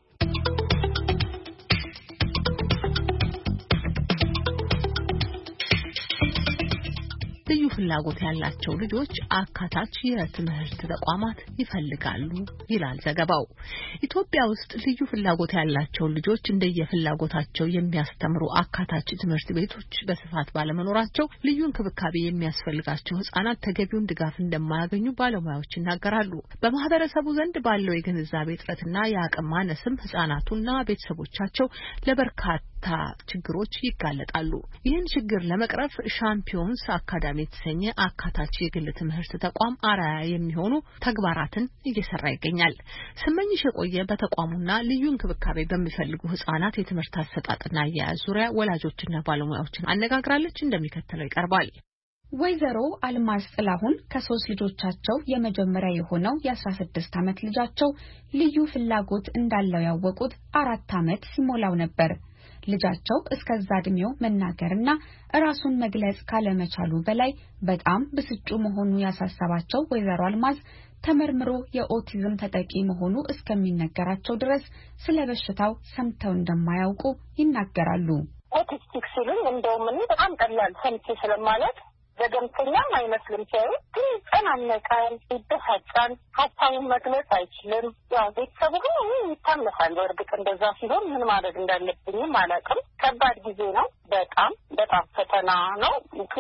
ልዩ ፍላጎት ያላቸው ልጆች አካታች የትምህርት ተቋማት ይፈልጋሉ ይላል ዘገባው። ኢትዮጵያ ውስጥ ልዩ ፍላጎት ያላቸው ልጆች እንደየፍላጎታቸው የሚያስተምሩ አካታች ትምህርት ቤቶች በስፋት ባለመኖራቸው ልዩ እንክብካቤ የሚያስፈልጋቸው ህጻናት ተገቢውን ድጋፍ እንደማያገኙ ባለሙያዎች ይናገራሉ። በማህበረሰቡ ዘንድ ባለው የግንዛቤ እጥረትና የአቅም ማነስም ህጻናቱና ቤተሰቦቻቸው ለበርካታ ችግሮች ይጋለጣሉ። ይህን ችግር ለመቅረፍ ሻምፒዮንስ አካዳሚ የተሰኘ አካታች የግል ትምህርት ተቋም አርአያ የሚሆኑ ተግባራትን እየሰራ ይገኛል። ስመኝሽ የቆየ በተቋሙና ልዩ እንክብካቤ በሚፈልጉ ህጻናት የትምህርት አሰጣጥና አያያዝ ዙሪያ ወላጆችና ባለሙያዎችን አነጋግራለች። እንደሚከተለው ይቀርባል። ወይዘሮ አልማዝ ጥላሁን ከሶስት ልጆቻቸው የመጀመሪያ የሆነው የአስራ ስድስት ዓመት ልጃቸው ልዩ ፍላጎት እንዳለው ያወቁት አራት ዓመት ሲሞላው ነበር። ልጃቸው እስከዛ እድሜው መናገርና ራሱን መግለጽ ካለመቻሉ በላይ በጣም ብስጩ መሆኑ ያሳሰባቸው ወይዘሮ አልማዝ ተመርምሮ የኦቲዝም ተጠቂ መሆኑ እስከሚነገራቸው ድረስ ስለ በሽታው ሰምተው እንደማያውቁ ይናገራሉ። ኦቲስቲክ ሲሉኝ እንደውም እኔ በጣም ቀላል ሰምቼ ስለማለት ዘገምተኛም አይመስልም። ሲያዩ ግን ይጨናነቃል፣ ይበሳጫል፣ ሀሳቡን መግለጽ አይችልም። ያው ቤተሰቡ ግን ይታመሳል። በእርግጥ እንደዛ ሲሆን ምን ማድረግ እንዳለብኝም አላውቅም። ከባድ ጊዜ ነው። በጣም በጣም ፈተና ነው። ምክንያቱም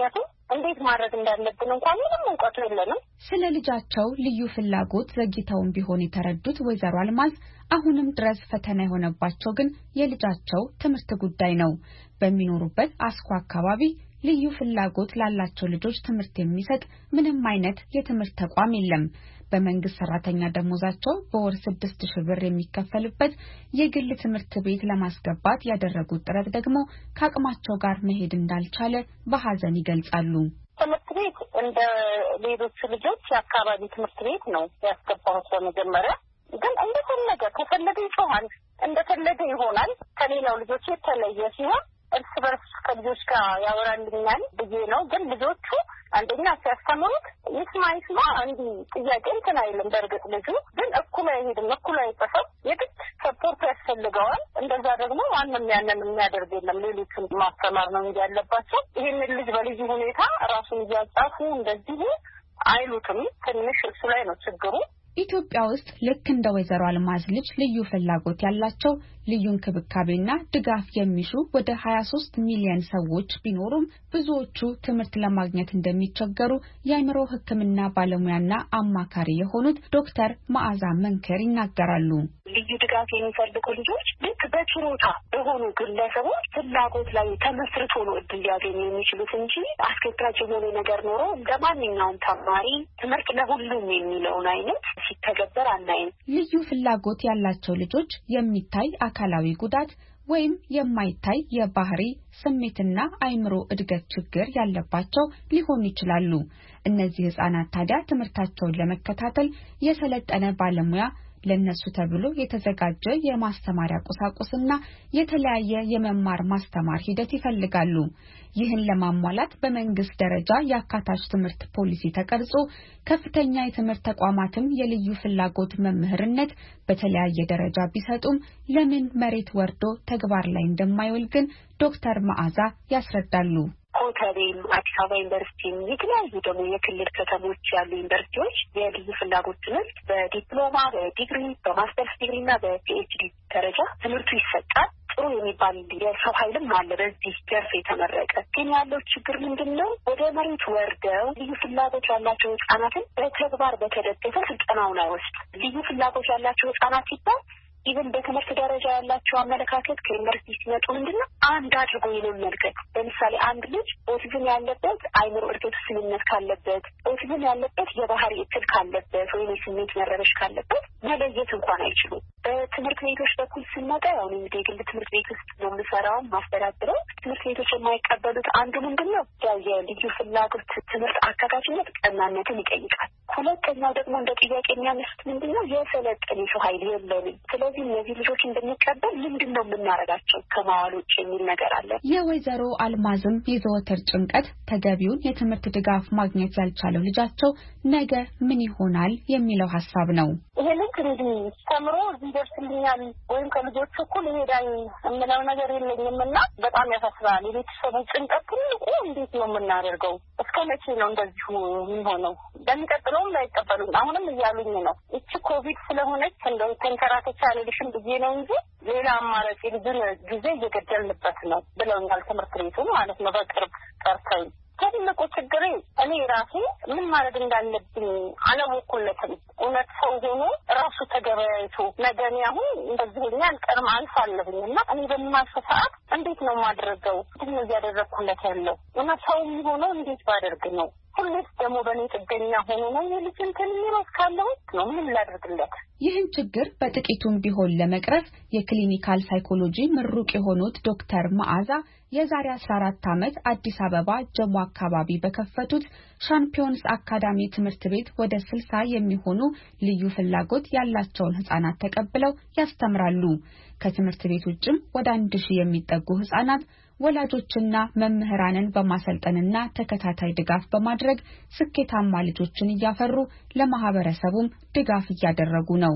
እንዴት ማድረግ እንዳለብን እንኳን ምንም እውቀቱ የለንም። ስለ ልጃቸው ልዩ ፍላጎት ዘግይተውም ቢሆን የተረዱት ወይዘሮ አልማዝ አሁንም ድረስ ፈተና የሆነባቸው ግን የልጃቸው ትምህርት ጉዳይ ነው። በሚኖሩበት አስኮ አካባቢ ልዩ ፍላጎት ላላቸው ልጆች ትምህርት የሚሰጥ ምንም አይነት የትምህርት ተቋም የለም። በመንግስት ሰራተኛ ደሞዛቸው በወር ስድስት ሺህ ብር የሚከፈልበት የግል ትምህርት ቤት ለማስገባት ያደረጉት ጥረት ደግሞ ከአቅማቸው ጋር መሄድ እንዳልቻለ በሐዘን ይገልጻሉ። ትምህርት ቤት እንደ ሌሎች ልጆች የአካባቢ ትምህርት ቤት ነው ያስገባሁት። በመጀመሪያ ግን እንደፈለገ ከፈለገ ይጮሃል፣ እንደፈለገ ይሆናል። ከሌላው ልጆች የተለየ ሲሆን እርስ በርስ ከልጆች ጋር ያወራልኛል ብዬ ነው። ግን ልጆቹ አንደኛ ሲያስተምሩት ይስማ ይስማ እንዲ ጥያቄ እንትን አይልም። በእርግጥ ልጁ ግን እኩል አይሄድም፣ እኩል አይጠፋም። የግድ ሰፖርት ያስፈልገዋል። እንደዛ ደግሞ ማንም ያንን የሚያደርግ የለም። ሌሎችን ማስተማር ነው እንጂ ያለባቸው። ይህንን ልጅ በልዩ ሁኔታ ራሱን እያጻፉ እንደዚህ አይሉትም። ትንሽ እሱ ላይ ነው ችግሩ። ኢትዮጵያ ውስጥ ልክ እንደ ወይዘሮ አልማዝ ልጅ ልዩ ፍላጎት ያላቸው ልዩ እንክብካቤና ድጋፍ የሚሹ ወደ ሀያ ሶስት ሚሊዮን ሰዎች ቢኖሩም ብዙዎቹ ትምህርት ለማግኘት እንደሚቸገሩ የአእምሮ ሕክምና ባለሙያና አማካሪ የሆኑት ዶክተር መዓዛ መንከር ይናገራሉ። ልዩ ድጋፍ የሚፈልጉ ልጆች ልክ በችሮታ በሆኑ ግለሰቦች ፍላጎት ላይ ተመስርቶ ነው እድል ሊያገኙ የሚችሉት እንጂ አስገዳጅ የሆነ ነገር ኖሮ እንደማንኛውም ተማሪ ትምህርት ለሁሉም የሚለውን አይነት ሲተገበር አናይም። ልዩ ፍላጎት ያላቸው ልጆች የሚታይ አካላዊ ጉዳት ወይም የማይታይ የባህሪ ስሜትና አእምሮ እድገት ችግር ያለባቸው ሊሆኑ ይችላሉ። እነዚህ ህጻናት ታዲያ ትምህርታቸውን ለመከታተል የሰለጠነ ባለሙያ ለነሱ ተብሎ የተዘጋጀ የማስተማሪያ ቁሳቁስና የተለያየ የመማር ማስተማር ሂደት ይፈልጋሉ። ይህን ለማሟላት በመንግስት ደረጃ የአካታች ትምህርት ፖሊሲ ተቀርጾ ከፍተኛ የትምህርት ተቋማትም የልዩ ፍላጎት መምህርነት በተለያየ ደረጃ ቢሰጡም ለምን መሬት ወርዶ ተግባር ላይ እንደማይውል ግን ዶክተር መዓዛ ያስረዳሉ። ኮተቤ፣ አዲስ አበባ ዩኒቨርሲቲ፣ የተለያዩ ደግሞ የክልል ከተሞች ያሉ ዩኒቨርሲቲዎች የልዩ ፍላጎት ትምህርት በዲፕሎማ፣ በዲግሪ፣ በማስተርስ ዲግሪ እና በፒኤችዲ ደረጃ ትምህርቱ ይሰጣል። ጥሩ የሚባል የሰው ኃይልም አለ በዚህ ዘርፍ የተመረቀ። ግን ያለው ችግር ምንድን ነው? ወደ መሬት ወርደው ልዩ ፍላጎት ያላቸው ህጻናትን በተግባር በተደገፈ ስልጠናውን አይወስድ። ልዩ ፍላጎት ያላቸው ህጻናት ሲባል ኢቨን በትምህርት ደረጃ ያላቸው አመለካከት ከዩኒቨርሲቲ ሲመጡ ምንድነው አንድ አድርጎ የመመልከት። ለምሳሌ አንድ ልጅ ኦቲዝም ያለበት አይምሮ እድገት ውስንነት ካለበት፣ ኦቲዝም ያለበት የባህሪ እክል ካለበት ወይም የስሜት መረበሽ ካለበት መለየት እንኳን አይችሉም። በትምህርት ቤቶች በኩል ስንመጣ ያው እንግዲህ የግል ትምህርት ቤት ውስጥ ነው የምሰራው ማስተዳድረው። ትምህርት ቤቶች የማይቀበሉት አንዱ ምንድነው ያው የልዩ ፍላጎት ትምህርት አካታችነት ቀናነትን ይጠይቃል። ሁለተኛው ደግሞ እንደ ጥያቄ የሚያነሱት ምንድነው የሰለጠነ ሰው ኃይል የለንም። ስለዚህ እነዚህ ልጆች እንደሚቀበል ምንድን ነው የምናደርጋቸው ከማዋል ውጭ የሚል ነገር አለ። የወይዘሮ አልማዝም የዘወትር ጭንቀት ተገቢውን የትምህርት ድጋፍ ማግኘት ያልቻለው ልጃቸው ነገ ምን ይሆናል የሚለው ሀሳብ ነው። ይሄንን እንግዲህ ተምሮ እዚህ ደርስልኛል ወይም ከልጆቹ እኩል ይሄዳል የምለው ነገር የለኝም እና በጣም ያሳስባል። የቤተሰቡ ጭንቀት ትልቁ እንዴት ነው የምናደርገው? እስከ መቼ ነው እንደዚሁ የሚሆነው? በሚቀጥለውም ላይቀበሉኝ አሁንም እያሉኝ ነው። እቺ ኮቪድ ስለሆነች እንደው ተንከራተቻ ልሽን ብዬ ነው እንጂ ሌላ አማራጭ ልጅን ጊዜ እየገደልንበት ነው ብለውኛል። ትምህርት ቤቱ ማለት ነው በቅርብ ቀርተኝ። ትልቁ ችግሬ እኔ ራሴ ምን ማድረግ እንዳለብኝ አላወኩለትም። እውነት ሰው ሆኖ ራሱ ተገበያይቶ ነገ እኔ አሁን እንደዚህ ሆኜ አልቀርም አልፋለሁኝ እና እኔ በማልፍ ሰዓት እንዴት ነው ማድረገው? እንዴት ነው እያደረግኩለት ያለው? እውነት ሰው የሚሆነው እንዴት ባደርግ ነው? ሁሉስ ደግሞ በእኔ ጥገኛ ሆኖ ነው የልጅን ትንሚሮስ ካለው ነው ምን ላደርግለት? ይህን ችግር በጥቂቱም ቢሆን ለመቅረፍ የክሊኒካል ሳይኮሎጂ ምሩቅ የሆኑት ዶክተር መዓዛ የዛሬ አስራ አራት ዓመት አዲስ አበባ ጀሞ አካባቢ በከፈቱት ሻምፒዮንስ አካዳሚ ትምህርት ቤት ወደ ስልሳ የሚሆኑ ልዩ ፍላጎት ያላቸውን ህጻናት ተቀብለው ያስተምራሉ። ከትምህርት ቤት ውጭም ወደ አንድ ሺህ የሚጠጉ ህጻናት ወላጆችና መምህራንን በማሰልጠንና ተከታታይ ድጋፍ በማድረግ ስኬታማ ልጆችን እያፈሩ ለማህበረሰቡም ድጋፍ እያደረጉ ነው።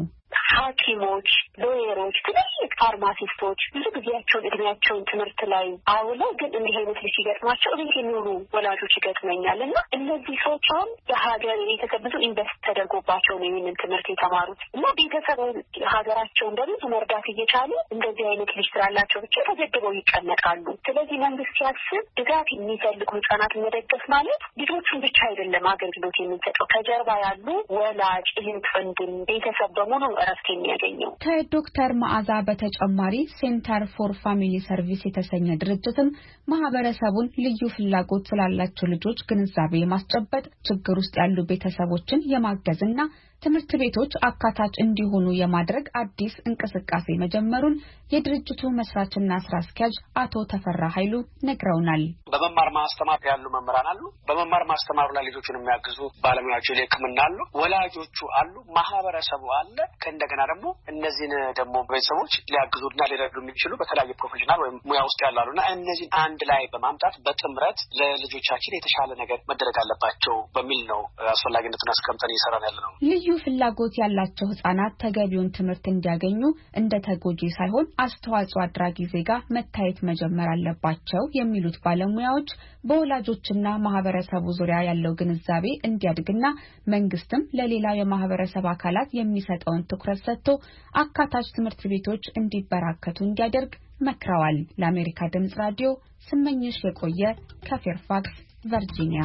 ሐኪሞች፣ ሎየሮች፣ ትልልቅ ፋርማሲስቶች ብዙ ጊዜያቸውን እድሜያቸውን ትምህርት ላይ አውለው ግን እንዲህ አይነት ልጅ ሲገጥማቸው እቤት የሚውሉ ወላጆች ይገጥመኛል እና እነዚህ ሰዎች አሁን የሀገር ቤተሰብ ብዙ ኢንቨስት ተደርጎባቸው ነው ይህንን ትምህርት የተማሩት እና ቤተሰብ ሀገራቸውን በብዙ መርዳት እየቻሉ እንደዚህ አይነት ልጅ ስላላቸው ብቻ ተገድበው ይቀመጣሉ። ስለዚህ መንግስት ሲያስብ ድጋፍ የሚፈልጉ ህጻናት መደገፍ ማለት ልጆቹን ብቻ አይደለም አገልግሎት የምንሰጠው ከጀርባ ያሉ ወላጅ እህት፣ ወንድም፣ ቤተሰብ በሙሉ እረፍት የሚያገኘው። ከዶክተር መዓዛ በተጨማሪ ሴንተር ፎር ፋሚሊ ሰርቪስ የተሰኘ ድርጅትም ማህበረሰቡን ልዩ ፍላጎት ስላላቸው ልጆች ግንዛቤ የማስጨበጥ ችግር ውስጥ ያሉ ቤተሰቦችን የማገዝና ትምህርት ቤቶች አካታች እንዲሆኑ የማድረግ አዲስ እንቅስቃሴ መጀመሩን የድርጅቱ መስራችና ስራ አስኪያጅ አቶ ተፈራ ኃይሉ ነግረውናል። በመማር ማስተማር ያሉ መምህራን አሉ። በመማር ማስተማሩ ላይ ልጆችን የሚያግዙ ባለሙያዎች የሕክምና አሉ። ወላጆቹ አሉ። ማህበረሰቡ አለ። ከእንደገና ደግሞ እነዚህን ደግሞ ቤተሰቦች ሊያግዙና ሊረዱ የሚችሉ በተለያየ ፕሮፌሽናል ወይም ሙያ ውስጥ ያሉና እነዚህን አንድ ላይ በማምጣት በጥምረት ለልጆቻችን የተሻለ ነገር መደረግ አለባቸው በሚል ነው አስፈላጊነቱን አስቀምጠን እየሰራን ያለ ነው። ልዩ ፍላጎት ያላቸው ህጻናት ተገቢውን ትምህርት እንዲያገኙ እንደ ተጎጂ ሳይሆን አስተዋጽኦ አድራጊ ዜጋ መታየት መጀመር አለባቸው የሚሉት ባለሙያዎች በወላጆችና ማህበረሰቡ ዙሪያ ያለው ግንዛቤ እንዲያድግና መንግስትም ለሌላ የማህበረሰብ አካላት የሚሰጠውን ትኩረት ሰጥቶ አካታች ትምህርት ቤቶች እንዲበራከቱ እንዲያደርግ መክረዋል። ለአሜሪካ ድምጽ ራዲዮ ስመኝሽ የቆየ ከፌርፋክስ ቨርጂኒያ።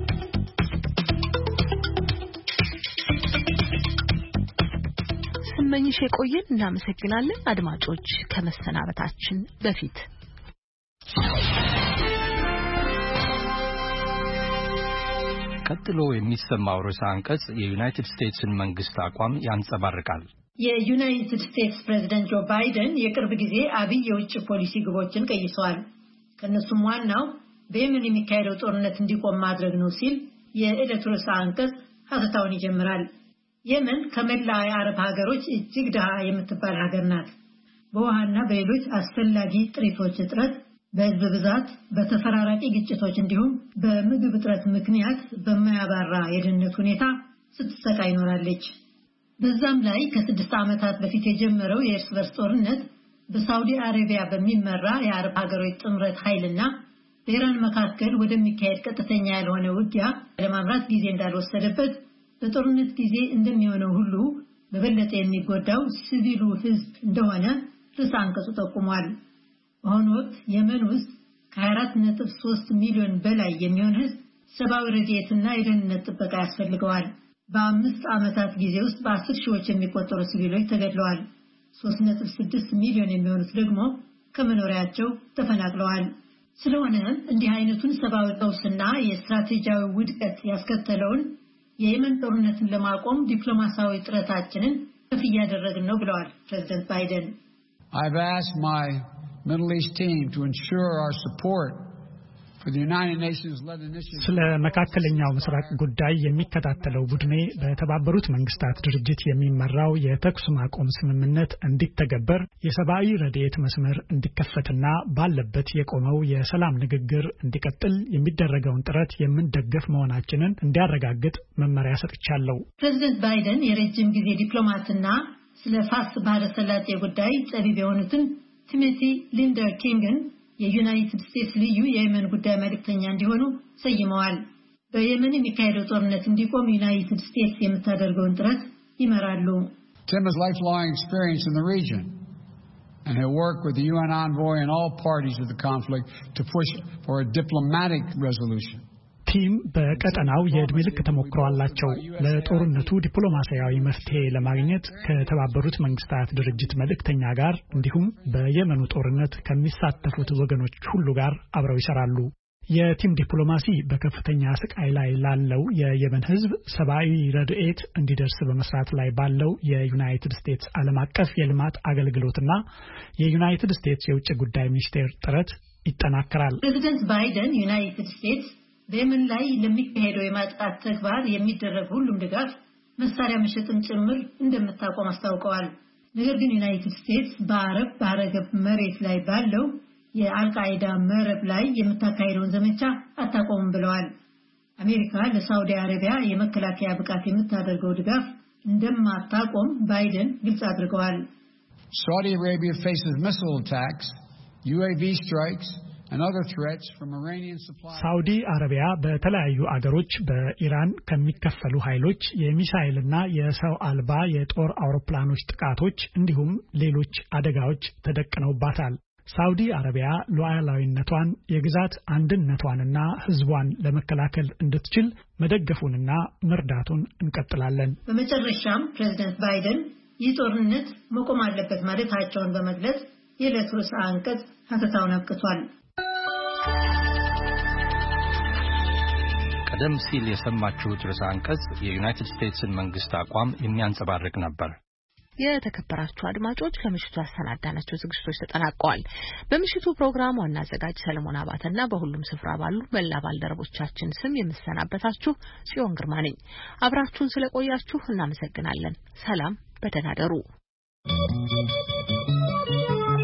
ስመኝሽ የቆየን እናመሰግናለን። አድማጮች ከመሰናበታችን በፊት ቀጥሎ የሚሰማው ርዕሰ አንቀጽ የዩናይትድ ስቴትስን መንግስት አቋም ያንጸባርቃል። የዩናይትድ ስቴትስ ፕሬዝዳንት ጆ ባይደን የቅርብ ጊዜ አብይ የውጭ ፖሊሲ ግቦችን ቀይሰዋል። ከነሱም ዋናው በየመን የሚካሄደው ጦርነት እንዲቆም ማድረግ ነው ሲል የዕለቱ ርዕሰ አንቀጽ ሀተታውን ይጀምራል። የመን ከመላ የአረብ ሀገሮች እጅግ ድሃ የምትባል ሀገር ናት። በውሃና በሌሎች አስፈላጊ ጥሪቶች እጥረት፣ በህዝብ ብዛት፣ በተፈራራቂ ግጭቶች እንዲሁም በምግብ እጥረት ምክንያት በማያባራ የድህነት ሁኔታ ስትሰቃይ ኖራለች። በዛም ላይ ከስድስት ዓመታት በፊት የጀመረው የእርስ በርስ ጦርነት በሳውዲ አረቢያ በሚመራ የአረብ ሀገሮች ጥምረት ኃይልና በኢራን መካከል ወደሚካሄድ ቀጥተኛ ያልሆነ ውጊያ ለማምራት ጊዜ እንዳልወሰደበት በጦርነት ጊዜ እንደሚሆነው ሁሉ በበለጠ የሚጎዳው ሲቪሉ ህዝብ እንደሆነ ርዕሰ አንቀጹ ጠቁሟል። በአሁኑ ወቅት የመን ውስጥ ከሀያ አራት ነጥብ ሶስት ሚሊዮን በላይ የሚሆን ህዝብ ሰብአዊ ረድኤትና የደህንነት ጥበቃ ያስፈልገዋል። በአምስት ዓመታት ጊዜ ውስጥ በአስር ሺዎች የሚቆጠሩ ሲቪሎች ተገድለዋል። ሶስት ነጥብ ስድስት ሚሊዮን የሚሆኑት ደግሞ ከመኖሪያቸው ተፈናቅለዋል። ስለሆነም እንዲህ አይነቱን ሰብአዊ ቀውስና የስትራቴጂያዊ ውድቀት ያስከተለውን የየመን ጦርነትን ለማቆም ዲፕሎማሲያዊ ጥረታችንን ከፍ እያደረግን ነው ብለዋል ፕሬዝዳንት ባይደን። I've asked my Middle East team to ensure our support for the United Nations led initiative. ስለ መካከለኛው ምስራቅ ጉዳይ የሚከታተለው ቡድኔ በተባበሩት መንግስታት ድርጅት የሚመራው የተኩስ ማቆም ስምምነት እንዲተገበር የሰብአዊ ረድኤት መስመር እንዲከፈትና ባለበት የቆመው የሰላም ንግግር እንዲቀጥል የሚደረገውን ጥረት የምንደግፍ መሆናችንን እንዲያረጋግጥ መመሪያ ሰጥቻለሁ። ፕሬዝዳንት ባይደን የረጅም ጊዜ ዲፕሎማትና ስለ ፋርስ ባህረ ሰላጤ ጉዳይ ጠቢብ የሆኑትን ቲሞቲ ሊንደር ኪንግን የዩናይትድ ስቴትስ ልዩ የየመን ጉዳይ መልእክተኛ እንዲሆኑ ሰይመዋል። በየመን የሚካሄደው ጦርነት እንዲቆም ዩናይትድ ስቴትስ የምታደርገውን ጥረት ይመራሉ። Tim has lifelong experience in the region and he'll work with the U N envoy and all parties of the conflict to push for a diplomatic resolution. ቲም በቀጠናው የዕድሜ ልክ ተሞክሮ አላቸው። ለጦርነቱ ዲፕሎማሲያዊ መፍትሄ ለማግኘት ከተባበሩት መንግስታት ድርጅት መልእክተኛ ጋር እንዲሁም በየመኑ ጦርነት ከሚሳተፉት ወገኖች ሁሉ ጋር አብረው ይሰራሉ። የቲም ዲፕሎማሲ በከፍተኛ ስቃይ ላይ ላለው የየመን ህዝብ ሰብአዊ ረድኤት እንዲደርስ በመስራት ላይ ባለው የዩናይትድ ስቴትስ ዓለም አቀፍ የልማት አገልግሎትና የዩናይትድ ስቴትስ የውጭ ጉዳይ ሚኒስቴር ጥረት ይጠናከራል። ፕሬዝዳንት ባይደን ዩናይትድ ስቴትስ በየመን ላይ ለሚካሄደው የማጥቃት ተግባር የሚደረግ ሁሉም ድጋፍ መሳሪያ መሸጥን ጭምር እንደምታቆም አስታውቀዋል። ነገር ግን ዩናይትድ ስቴትስ በአረብ ባህረ ገብ መሬት ላይ ባለው የአልቃይዳ መረብ ላይ የምታካሄደውን ዘመቻ አታቆምም ብለዋል። አሜሪካ ለሳውዲ አረቢያ የመከላከያ ብቃት የምታደርገው ድጋፍ እንደማታቆም ባይደን ግልጽ አድርገዋል። Saudi Arabia faces missile attacks, U A V strikes and other threats from Iranian suppliers. ሳውዲ አረቢያ በተለያዩ አገሮች በኢራን ከሚከፈሉ ኃይሎች የሚሳኤልና የሰው አልባ የጦር አውሮፕላኖች ጥቃቶች እንዲሁም ሌሎች አደጋዎች ተደቅነውባታል። ሳውዲ አረቢያ ሉዓላዊነቷን የግዛት አንድነቷንና ሕዝቧን ለመከላከል እንድትችል መደገፉንና መርዳቱን እንቀጥላለን። በመጨረሻም ፕሬዝዳንት ባይደን ይህ ጦርነት መቆም አለበት ማለታቸውን በመግለጽ የዕለቱ ርዕሰ አንቀጽ ሀተታውን አብቅቷል። ቀደም ሲል የሰማችሁት ርዕሰ አንቀጽ የዩናይትድ ስቴትስን መንግስት አቋም የሚያንጸባርቅ ነበር። የተከበራችሁ አድማጮች ለምሽቱ ያሰናዳናቸው ዝግጅቶች ተጠናቀዋል። በምሽቱ ፕሮግራም ዋና አዘጋጅ ሰለሞን አባተና በሁሉም ስፍራ ባሉ መላ ባልደረቦቻችን ስም የምሰናበታችሁ ጽዮን ግርማ ነኝ። አብራችሁን ስለቆያችሁ እናመሰግናለን። ሰላም፣ በደህና ደሩ።